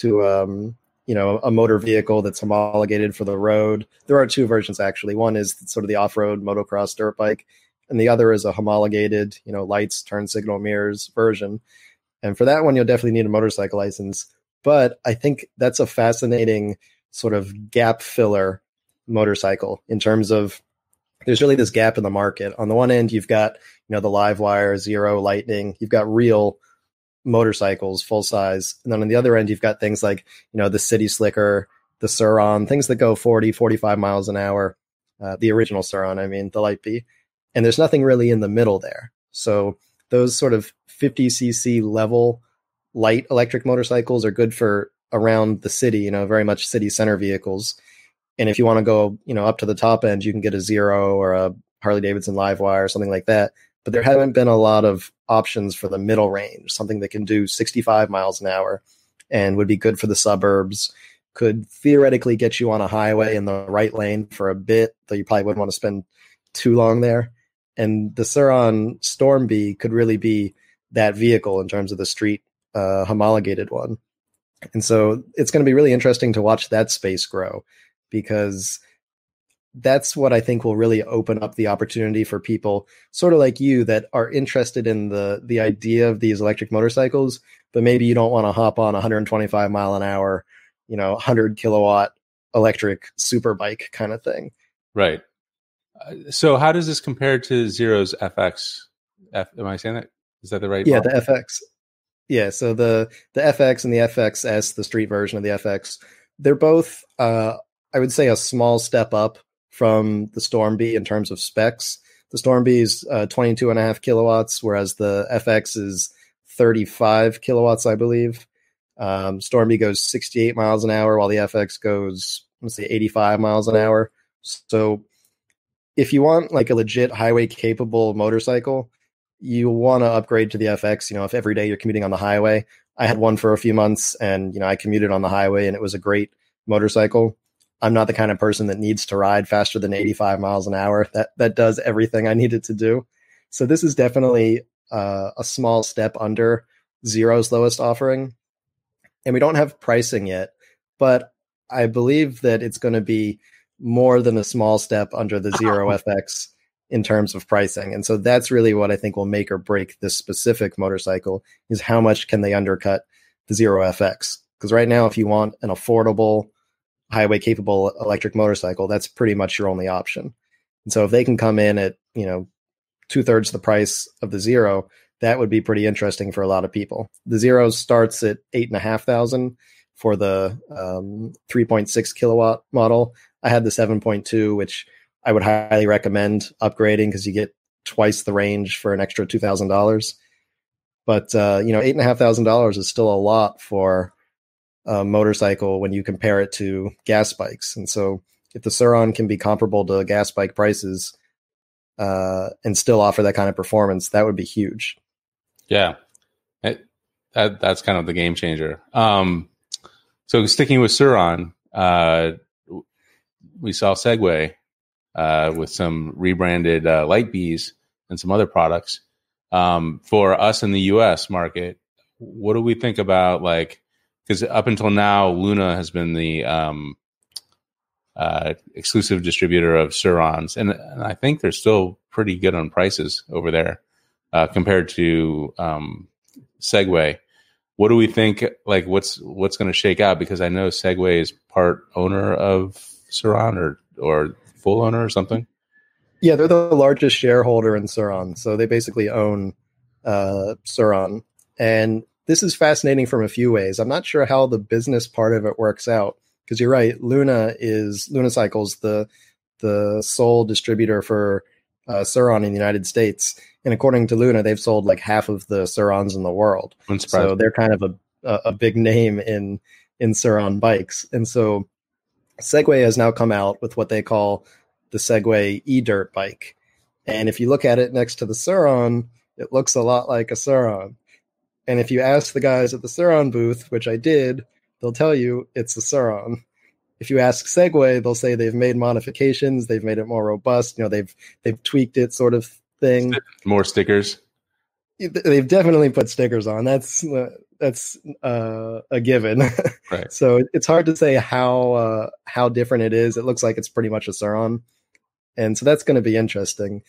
[SPEAKER 3] a motor vehicle that's homologated for the road. There are two versions, actually. One is sort of the off-road motocross dirt bike, and the other is a homologated, lights, turn signal, mirrors version. And for that one, you'll definitely need a motorcycle license. But I think that's a fascinating sort of gap filler motorcycle in terms of there's really this gap in the market. On the one end, you've got, the Livewire, Zero, Lightning. You've got real motorcycles, full size. And then on the other end, you've got things like, the City Slicker, the Sur-Ron, things that go 40, 45 miles an hour. The original Sur-Ron, the Light B. And there's nothing really in the middle there. So those sort of 50cc level light electric motorcycles are good for around the city, very much city center vehicles. And if you want to go, up to the top end, you can get a Zero or a Harley Davidson Livewire or something like that. But there haven't been a lot of options for the middle range, something that can do 65 miles an hour and would be good for the suburbs, could theoretically get you on a highway in the right lane for a bit, though you probably wouldn't want to spend too long there. And the Sur-Ron Stormbee could really be that vehicle in terms of the street homologated one. And so it's going to be really interesting to watch that space grow, because that's what I think will really open up the opportunity for people sort of like you that are interested in the idea of these electric motorcycles, but maybe you don't want to hop on 125 mile an hour, 100 kilowatt electric super bike kind of thing.
[SPEAKER 2] Right. So how does this compare to Zero's FX? Am I saying that? Is that the right?
[SPEAKER 3] Yeah, model? The FX. Yeah, so the FX and the FXS, the street version of the FX, they're both, I would say, a small step up from the Stormbee in terms of specs. The Stormbee is 22.5 kilowatts, whereas the FX is 35 kilowatts, I believe. Stormbee goes 68 miles an hour, while the FX goes, 85 miles an hour. So if you want like a legit highway capable motorcycle, you want to upgrade to the FX. If every day you're commuting on the highway, I had one for a few months and, I commuted on the highway and it was a great motorcycle. I'm not the kind of person that needs to ride faster than 85 miles an hour. That does everything I need it to do. So this is definitely a small step under Zero's lowest offering. And we don't have pricing yet, but I believe that it's going to be more than a small step under the Zero FX in terms of pricing. And so that's really what I think will make or break this specific motorcycle, is how much can they undercut the Zero FX? Because right now, if you want an affordable, highway capable electric motorcycle, that's pretty much your only option. And so if they can come in at, 2/3 the price of the Zero, that would be pretty interesting for a lot of people. The Zero starts at $8,500 for the 3.6 kilowatt model. I had the 7.2, which I would highly recommend upgrading because you get twice the range for an extra $2,000. But, $8,500 is still a lot for a motorcycle when you compare it to gas bikes. And so if the Sur-Ron can be comparable to gas bike prices and still offer that kind of performance, that would be huge.
[SPEAKER 2] Yeah, that's kind of the game changer. So sticking with Sur-Ron, we saw Segway with some rebranded Light Bs and some other products. For us in the U.S. market, what do we think about, because up until now, Luna has been the exclusive distributor of Sur-Rons, and I think they're still pretty good on prices over there compared to Segway. What do we think? What's going to shake out? Because I know Segway is part owner of Sur-Ron or full owner or something.
[SPEAKER 3] Yeah, they're the largest shareholder in Sur-Ron, so they basically own Sur-Ron. And this is fascinating from a few ways. I'm not sure how the business part of it works out, because you're right. Luna Cycles, the sole distributor for Sur-Ron in the United States. And according to Luna, they've sold like half of the Sur-Rons in the world. So they're kind of a big name in Sur-Ron bikes. And so Segway has now come out with what they call the Segway e-dirt bike. And if you look at it next to the Sur-Ron, it looks a lot like a Sur-Ron. And if you ask the guys at the Sur-Ron booth, which I did, they'll tell you it's a Sur-Ron. If you ask Segway, they'll say they've made modifications, they've made it more robust, they've tweaked it, sort of thing.
[SPEAKER 2] More stickers.
[SPEAKER 3] They've definitely put stickers on. That's a given.
[SPEAKER 2] Right.
[SPEAKER 3] So it's hard to say how different it is. It looks like it's pretty much a Sur-Ron, and so that's going to be interesting.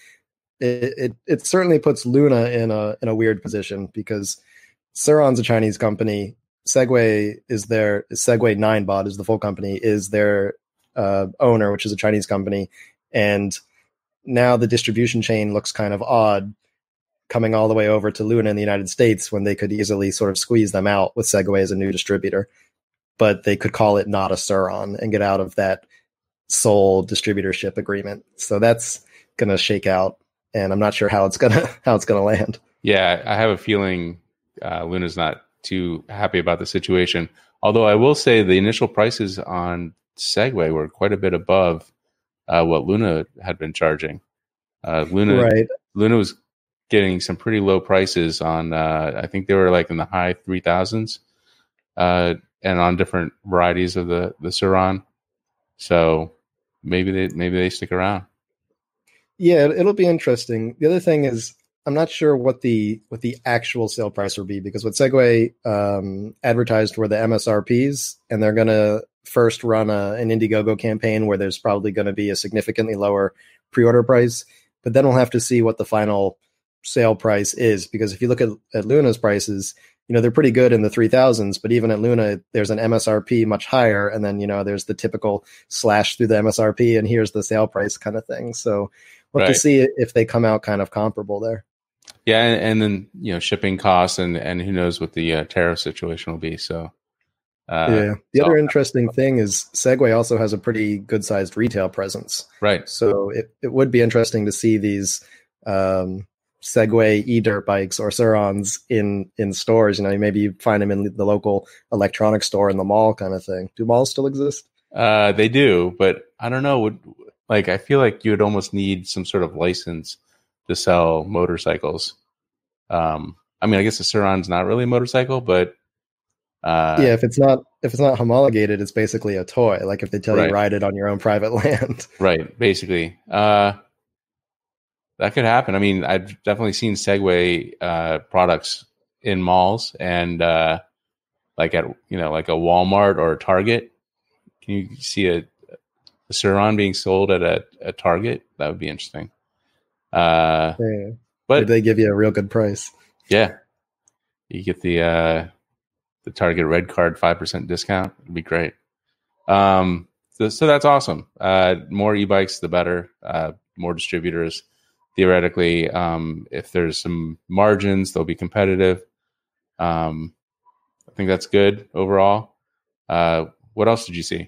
[SPEAKER 3] It certainly puts Luna in a weird position because Sur-Ron's a Chinese company. Segway Segway Ninebot is the full company, is their owner, which is a Chinese company, and now the distribution chain looks kind of odd, coming all the way over to Luna in the United States when they could easily sort of squeeze them out with Segway as a new distributor. But they could call it not a Sur-Ron and get out of that sole distributorship agreement. So that's going to shake out, and I'm not sure how it's going to land.
[SPEAKER 2] Yeah, I have a feeling Luna's not too happy about the situation. Although I will say the initial prices on Segway were quite a bit above what Luna had been charging. Luna was getting some pretty low prices on, I think they were like in the high 3,000s, and on different varieties of the Sur-Ron. So maybe they stick around.
[SPEAKER 3] Yeah, it'll be interesting. The other thing is, I'm not sure what the actual sale price will be, because what Segway advertised were the MSRPs, and they're going to first run an Indiegogo campaign where there's probably going to be a significantly lower pre-order price. But then we'll have to see what the final sale price is, because if you look at Luna's prices, they're pretty good in the 3,000s, but even at Luna, there's an MSRP much higher, and then there's the typical slash through the MSRP, and here's the sale price kind of thing. So we'll have to see if they come out kind of comparable there.
[SPEAKER 2] Yeah, and then shipping costs and who knows what the tariff situation will be. So
[SPEAKER 3] the other interesting thing is Segway also has a pretty good sized retail presence.
[SPEAKER 2] Right.
[SPEAKER 3] So it would be interesting to see these Segway e-dirt bikes or Sur-Rons in stores. Maybe you find them in the local electronics store in the mall kind of thing. Do malls still exist?
[SPEAKER 2] They do, but I don't know. I feel like you would almost need some sort of license to sell motorcycles. I guess the Sur-Ron's not really a motorcycle, but
[SPEAKER 3] if it's not homologated, it's basically a toy. Like if they tell you ride it on your own private land. Right,
[SPEAKER 2] basically. That could happen. I've definitely seen Segway products in malls and like at like a Walmart or a Target. Can you see a Sur-Ron being sold at a Target? That would be interesting.
[SPEAKER 3] But did they give you a real good price?
[SPEAKER 2] Yeah, you get the Target Red Card 5% discount. It'd be great. So that's awesome. More e-bikes, the better. More distributors. Theoretically, if there's some margins, they'll be competitive. I think that's good overall. What else did you see?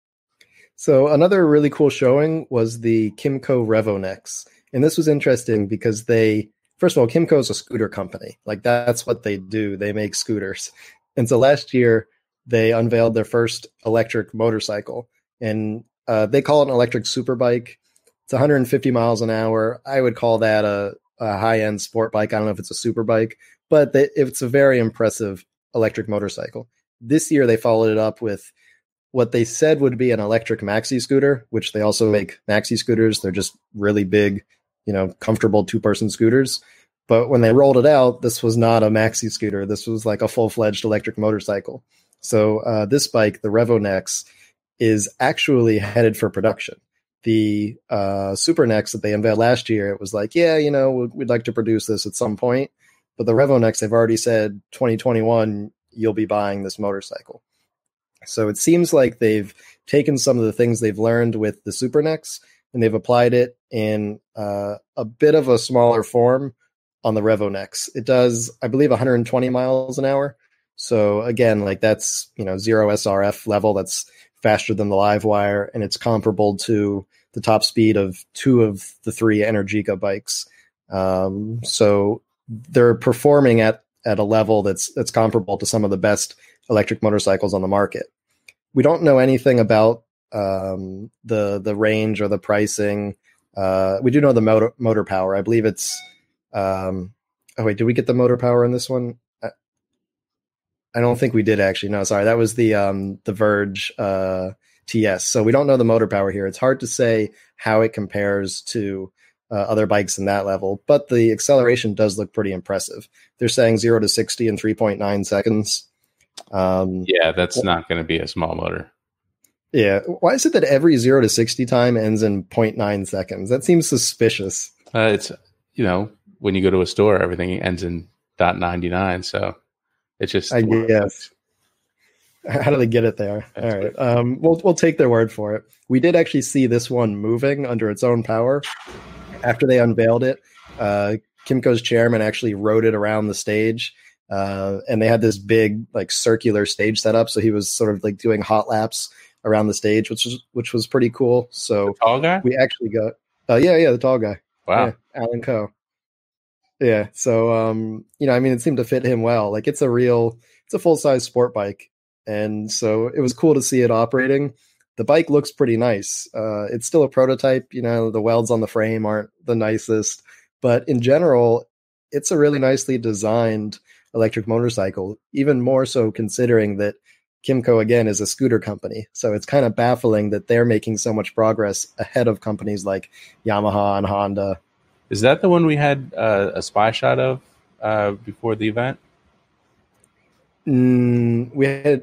[SPEAKER 3] So another really cool showing was the Kymco Revonex. And this was interesting because first of all, Kymco is a scooter company. Like that's what they do. They make scooters. And so last year they unveiled their first electric motorcycle, and they call it an electric superbike. It's 150 miles an hour. I would call that a high-end sport bike. I don't know if it's a super bike, but it's a very impressive electric motorcycle. This year, they followed it up with what they said would be an electric maxi scooter, which they also make maxi scooters. They're just really big, comfortable two-person scooters. But when they rolled it out, this was not a maxi scooter. This was like a full-fledged electric motorcycle. So this bike, the Revonex, is actually headed for production. The Supernex that they unveiled last year, it was like, we'd like to produce this at some point. But the Revonex, they've already said 2021, you'll be buying this motorcycle. So it seems like they've taken some of the things they've learned with the Supernex and they've applied it in a bit of a smaller form on the Revonex. It does, I believe, 120 miles an hour. So again, like that's, zero SRF level. That's faster than the Livewire, and it's comparable to the top speed of two of the three Energica bikes. So they're performing at a level that's comparable to some of the best electric motorcycles on the market. We don't know anything about the range or the pricing. We do know the motor power. I believe it's. Oh wait, did we get the motor power in this one? I don't think we did actually. No, sorry, that was the Verge TS. So we don't know the motor power here. It's hard to say how it compares to other bikes in that level, but the acceleration does look pretty impressive. They're saying 0 to 60 in 3.9 seconds.
[SPEAKER 2] Yeah, that's not going to be a small motor.
[SPEAKER 3] Yeah. Why is it that every 0 to 60 time ends in 0.9 seconds? That seems suspicious.
[SPEAKER 2] It's, when you go to a store, everything ends in .99. So it's just,
[SPEAKER 3] I guess. How do they get it there? All right. We'll take their word for it. We did actually see this one moving under its own power after they unveiled it. Kymco's chairman actually rode it around the stage. And they had this big like circular stage set up. So he was sort of like doing hot laps around the stage, which was pretty cool. So
[SPEAKER 2] the tall guy?
[SPEAKER 3] We actually got, the tall guy.
[SPEAKER 2] Wow.
[SPEAKER 3] Yeah, Alan Coe. Yeah. So, it seemed to fit him well. Like it's a full-size sport bike. And so it was cool to see it operating. The bike looks pretty nice. It's still a prototype. The welds on the frame aren't the nicest, but in general, it's a really nicely designed electric motorcycle, even more so considering that Kymco, again, is a scooter company. So it's kind of baffling that they're making so much progress ahead of companies like Yamaha and Honda.
[SPEAKER 2] Is that the one we had a spy shot of before the event?
[SPEAKER 3] We had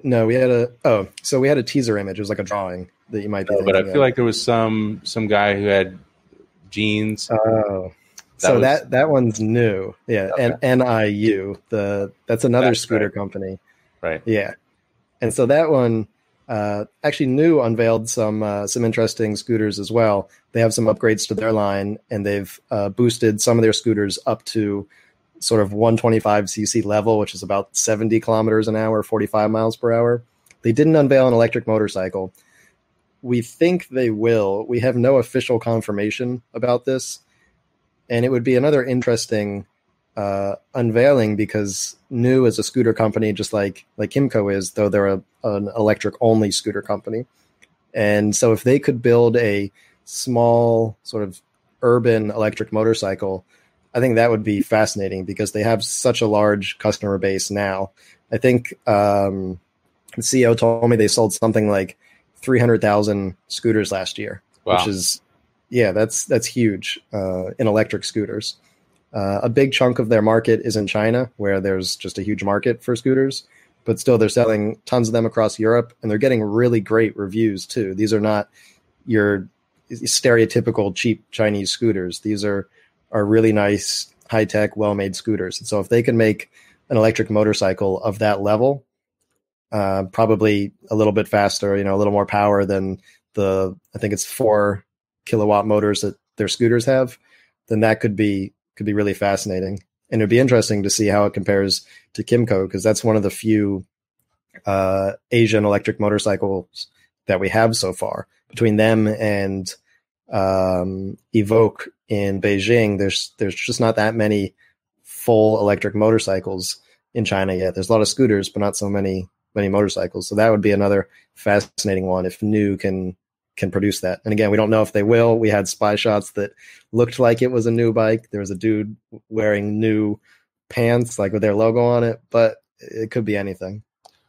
[SPEAKER 3] a teaser image. It was like a drawing that you might be thinking
[SPEAKER 2] but I feel like there was some guy who had jeans.
[SPEAKER 3] Oh, that one's new. Yeah. Okay. And NIU, that's another scooter company.
[SPEAKER 2] Right.
[SPEAKER 3] Yeah. And so that one, actually NIU unveiled some interesting scooters as well. They have some upgrades to their line, and they've boosted some of their scooters up to sort of 125cc level, which is about 70 kilometers an hour, 45 miles per hour. They didn't unveil an electric motorcycle. We think they will. We have no official confirmation about this. And it would be another interesting unveiling because NIU is a scooter company, just like Kymco is, though they're an electric-only scooter company. And so if they could build a small sort of urban electric motorcycle, I think that would be fascinating because they have such a large customer base now. I think the CEO told me they sold something like 300,000 scooters last year,
[SPEAKER 2] wow.
[SPEAKER 3] Which is, that's huge in electric scooters. A big chunk of their market is in China, where there's just a huge market for scooters, but still they're selling tons of them across Europe, and they're getting really great reviews too. These are not your stereotypical cheap Chinese scooters. These are really nice, high-tech, well-made scooters. And so if they can make an electric motorcycle of that level, probably a little bit faster, a little more power than I think it's 4 kilowatt motors that their scooters have, then that could be really fascinating. And it'd be interesting to see how it compares to Kymco, because that's one of the few Asian electric motorcycles that we have so far. Between them and Evoque in Beijing, there's just not that many full electric motorcycles in China yet. There's a lot of scooters, but not so many motorcycles. So that would be another fascinating one if NIU can produce that. And again, we don't know if they will. We had spy shots that looked like it was a NIU bike. There was a dude wearing NIU pants, like with their logo on it, but it could be anything.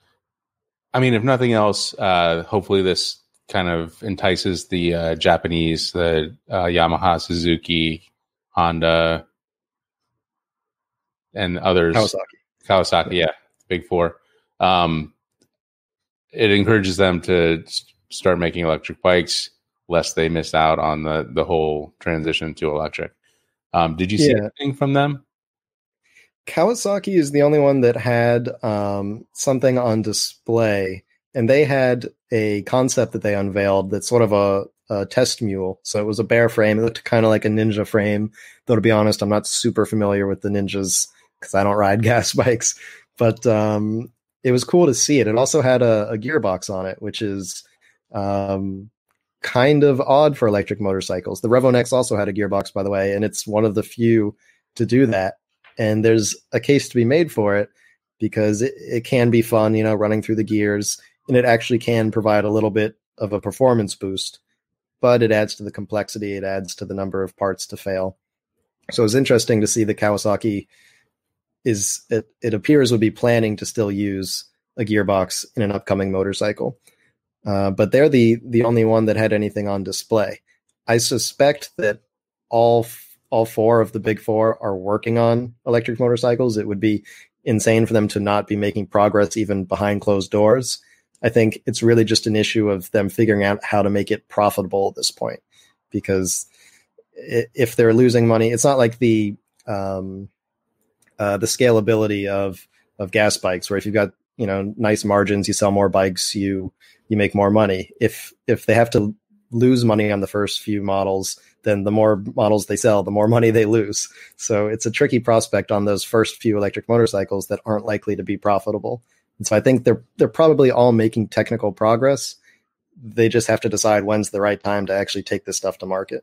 [SPEAKER 2] I mean, if nothing else, hopefully this kind of entices the Japanese, the Yamaha, Suzuki, Honda, and others. Kawasaki, yeah, big four. It encourages them to start making electric bikes, lest they miss out on the whole transition to electric. Did you see anything from them?
[SPEAKER 3] Kawasaki is the only one that had something on display, and they had a concept that they unveiled that's sort of a test mule. So it was a bare frame. It looked kind of like a Ninja frame, though to be honest, I'm not super familiar with the Ninjas because I don't ride gas bikes, but it was cool to see it. It also had a gearbox on it, which is kind of odd for electric motorcycles. The Revo Nex also had a gearbox, by the way, and it's one of the few to do that. And there's a case to be made for it because it can be fun, running through the gears, and it actually can provide a little bit of a performance boost, but it adds to the complexity. It adds to the number of parts to fail. So it's interesting to see that Kawasaki it appears would be planning to still use a gearbox in an upcoming motorcycle. But they're the only one that had anything on display. I suspect that all four of the big four are working on electric motorcycles. It would be insane for them to not be making progress even behind closed doors. I think it's really just an issue of them figuring out how to make it profitable at this point, because if they're losing money, it's not like the scalability of gas bikes, where if you've got, nice margins, you sell more bikes, you make more money. If they have to lose money on the first few models, then the more models they sell, the more money they lose. So it's a tricky prospect on those first few electric motorcycles that aren't likely to be profitable. And so I think they're probably all making technical progress. They just have to decide when's the right time to actually take this stuff to market.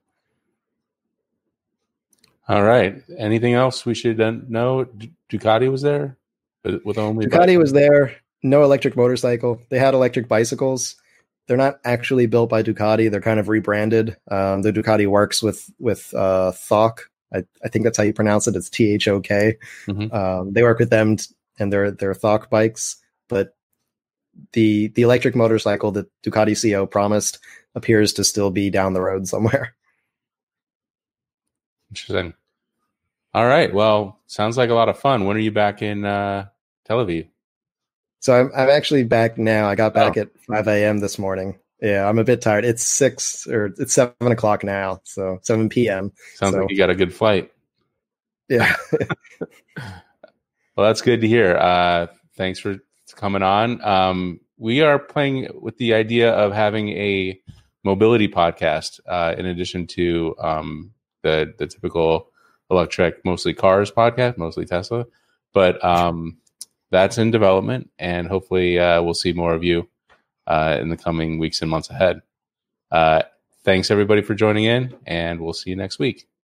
[SPEAKER 2] All right. Anything else we should know? Ducati was there with only
[SPEAKER 3] Ducati was there. No electric motorcycle. They had electric bicycles. They're not actually built by Ducati. They're kind of rebranded. The Ducati works with Thok. I think that's how you pronounce it. It's THOK.
[SPEAKER 2] Mm-hmm.
[SPEAKER 3] They work with them and their Thok bikes. But the electric motorcycle that Ducati CO promised appears to still be down the road somewhere.
[SPEAKER 2] Interesting. All right. Well, sounds like a lot of fun. When are you back in Tel Aviv?
[SPEAKER 3] So I'm actually back now. I got back at 5 a.m. this morning. Yeah, I'm a bit tired. It's 7 o'clock now, so 7 p.m.
[SPEAKER 2] Sounds like you got a good flight.
[SPEAKER 3] Yeah.
[SPEAKER 2] Well, that's good to hear. Thanks for coming on. We are playing with the idea of having a mobility podcast in addition to the typical electric, mostly cars podcast, mostly Tesla. But that's in development, and hopefully we'll see more of you in the coming weeks and months ahead. Thanks, everybody, for joining in, and we'll see you next week.